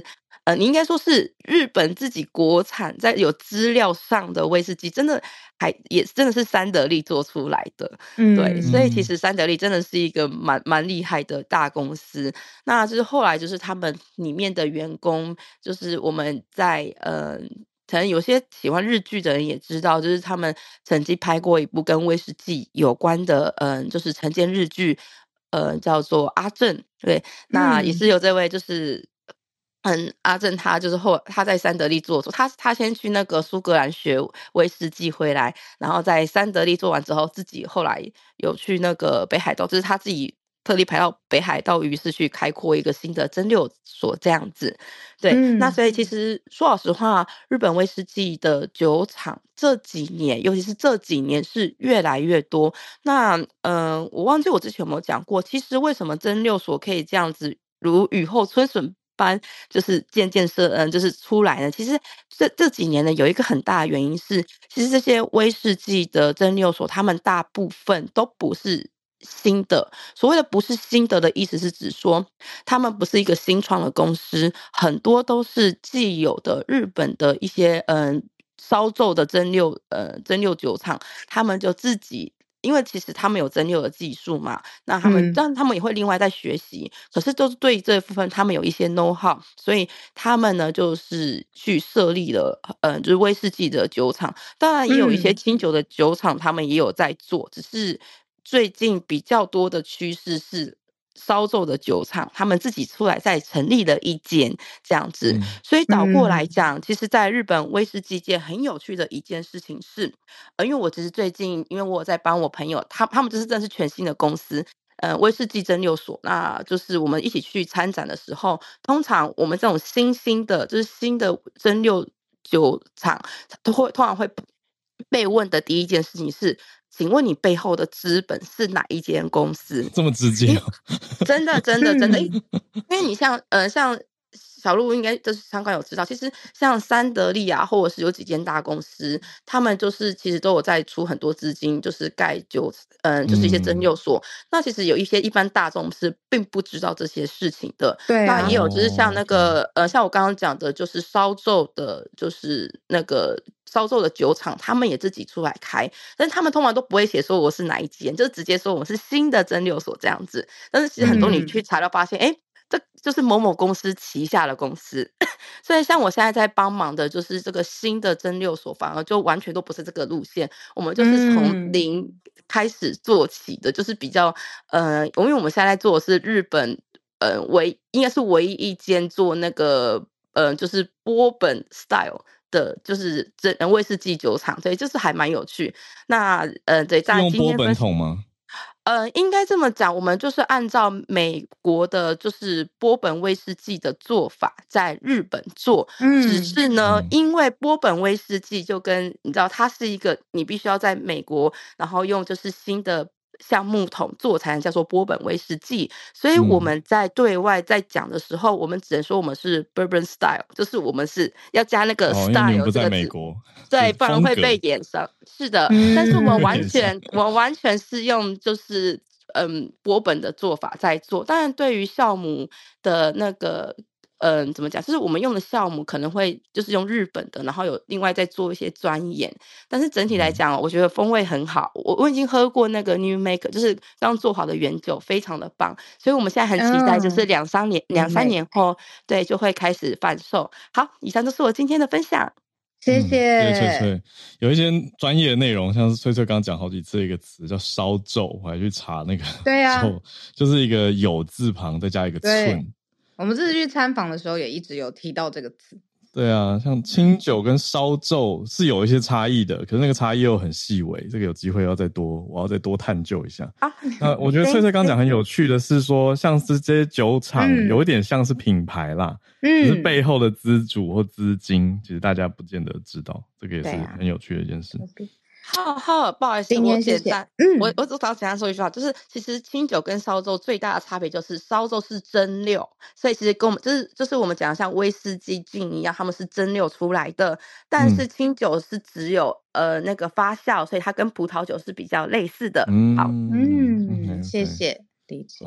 你应该说是日本自己国产在有资料上的威士忌，真的真的是三得利做出来的。对，所以其实三得利真的是一个蛮厉害的大公司。那就是后来就是他们里面的员工，就是我们在可能有些喜欢日剧的人也知道，就是他们曾经拍过一部跟威士忌有关的就是晨间日剧，叫做阿正。对，那也是有这位就是阿正，他就是他在三得利做，他先去那个苏格兰学威士忌回来，然后在三得利做完之后，自己后来有去那个北海道，就是他自己特地排到北海道，于是去开阔一个新的蒸馏所这样子。对，那所以其实说老实话，日本威士忌的酒厂这几年，尤其是这几年是越来越多。那我忘记我之前有没有讲过，其实为什么蒸馏所可以这样子如雨后春笋般就是渐渐就是出来呢？其实这几年呢，有一个很大的原因是，其实这些威士忌的蒸馏所，他们大部分都不是新的。所谓的不是新的意思是指说，他们不是一个新创的公司，很多都是既有的日本的一些烧酎的蒸馏酒厂，他们就自己。因为其实他们有蒸馏的技术嘛，那他们但他们也会另外在学习，可是都是对这部分他们有一些 know how， 所以他们呢就是去设立了就是威士忌的酒厂，当然也有一些清酒的酒厂，他们也有在做，只是最近比较多的趋势是烧酎的酒厂，他们自己出来再成立了一间这样子。所以倒过来讲，其实在日本威士忌界很有趣的一件事情是，因为我其实最近因为我有在帮我朋友，他们就是真的是全新的公司。威士忌蒸馏所，那就是我们一起去参展的时候，通常我们这种新的就是新的蒸馏酒厂，通常会被问的第一件事情是，请问你背后的资本是哪一间公司？ 这么直接哦？ 真的，因为你像小鹿应该就是相关有知道，其实像三得利啊，或者是有几间大公司，他们就是其实都有在出很多资金，就是盖就是一些蒸馏所。那其实有一些一般大众是并不知道这些事情的。 对啊， 那也有就是像那个像我刚刚讲的，就是烧酎的，就是那个烧酎的酒厂，他们也自己出来开，但是他们通常都不会写说我是哪一间，就直接说我是新的蒸馏所这样子。但是其实很多你去查到发现，这就是某某公司旗下的公司。所以像我现在在帮忙的就是这个新的蒸馏所，反而就完全都不是这个路线，我们就是从零开始做起的，就是比较因为我们现在做的是日本应该是唯一一间做那个就是波本 style 的，就是威士忌酒厂，对，就是还蛮有趣。那对，在用今天波本桶吗？ 应该这么讲，我们就是按照美国的，就是波本威士忌的做法，在日本做。只是呢，因为波本威士忌就跟你知道，它是一个你必须要在美国，然后用就是新的橡木桶做才能叫做波本威士忌，所以我们在对外在讲的时候，我们只能说我们是 Bourbon style， 就是我们是要加那个 style 不在这个字， 美国， 对，不然会被延上。是的，但是我完全是用就是波本的做法在做。当然，对于酵母的那个怎么讲，就是我们用的酵母可能会就是用日本的，然后有另外再做一些钻研。但是整体来讲，我觉得风味很好。我已经喝过那个 New Maker， 就是刚做好的原酒，非常的棒。所以我们现在很期待，就是两三年后，对，就会开始贩售。好，以上就是我今天的分享。 谢谢翠翠，有一些专业的内容，像是翠翠刚刚讲好几次一个词叫烧酎，我还去查那个对啊， 就是一个有字旁再加一个寸。 我们这次去参访的时候也一直有提到这个词。 对啊，像清酒跟烧酎是有一些差异的，可是那个差异又很细微，这个有机会我要再多探究一下。那我觉得翠翠刚讲很有趣的是说，像是这些酒厂有一点像是品牌啦，就是背后的资主或资金，其实大家不见得知道，这个也是很有趣的一件事。 好，不好意思，我简单，我只想简单说一句话，就是其实清酒跟烧酎最大的差别就是烧酎是蒸馏，所以其实跟我们就是我们讲的像威士忌菌一样，他们是蒸馏出来的，但是清酒是只有那个发酵，所以它跟葡萄酒是比较类似的。好， 谢谢理解。 好，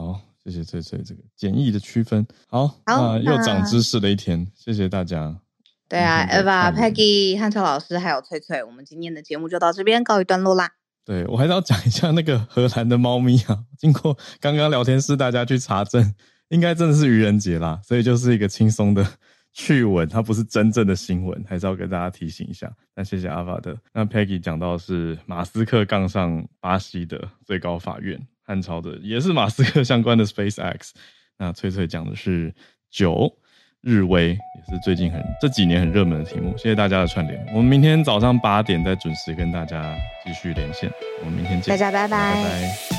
谢谢翠翠这个简易的区分。好，那又长知识了一天，谢谢大家。 对啊 ，Eva、Peggy、汉超老师还有翠翠，我们今天的节目就到这边告一段落啦。 对，我还是要讲一下那个荷兰的猫咪啊，经过刚刚聊天室大家去查证，应该真的是愚人节啦，所以就是一个轻松的趣闻，它不是真正的新闻，还是要跟大家提醒一下。那谢谢阿法的。那 Peggy 讲到是马斯克杠上巴西的最高法院，汉朝的也是马斯克相关的 SpaceX。那翠翠讲的是9日威，也是最近这几年很热门的题目。谢谢大家的串联，我们明天早上8点再准时跟大家继续连线，我们明天见， 大家拜拜。 拜拜。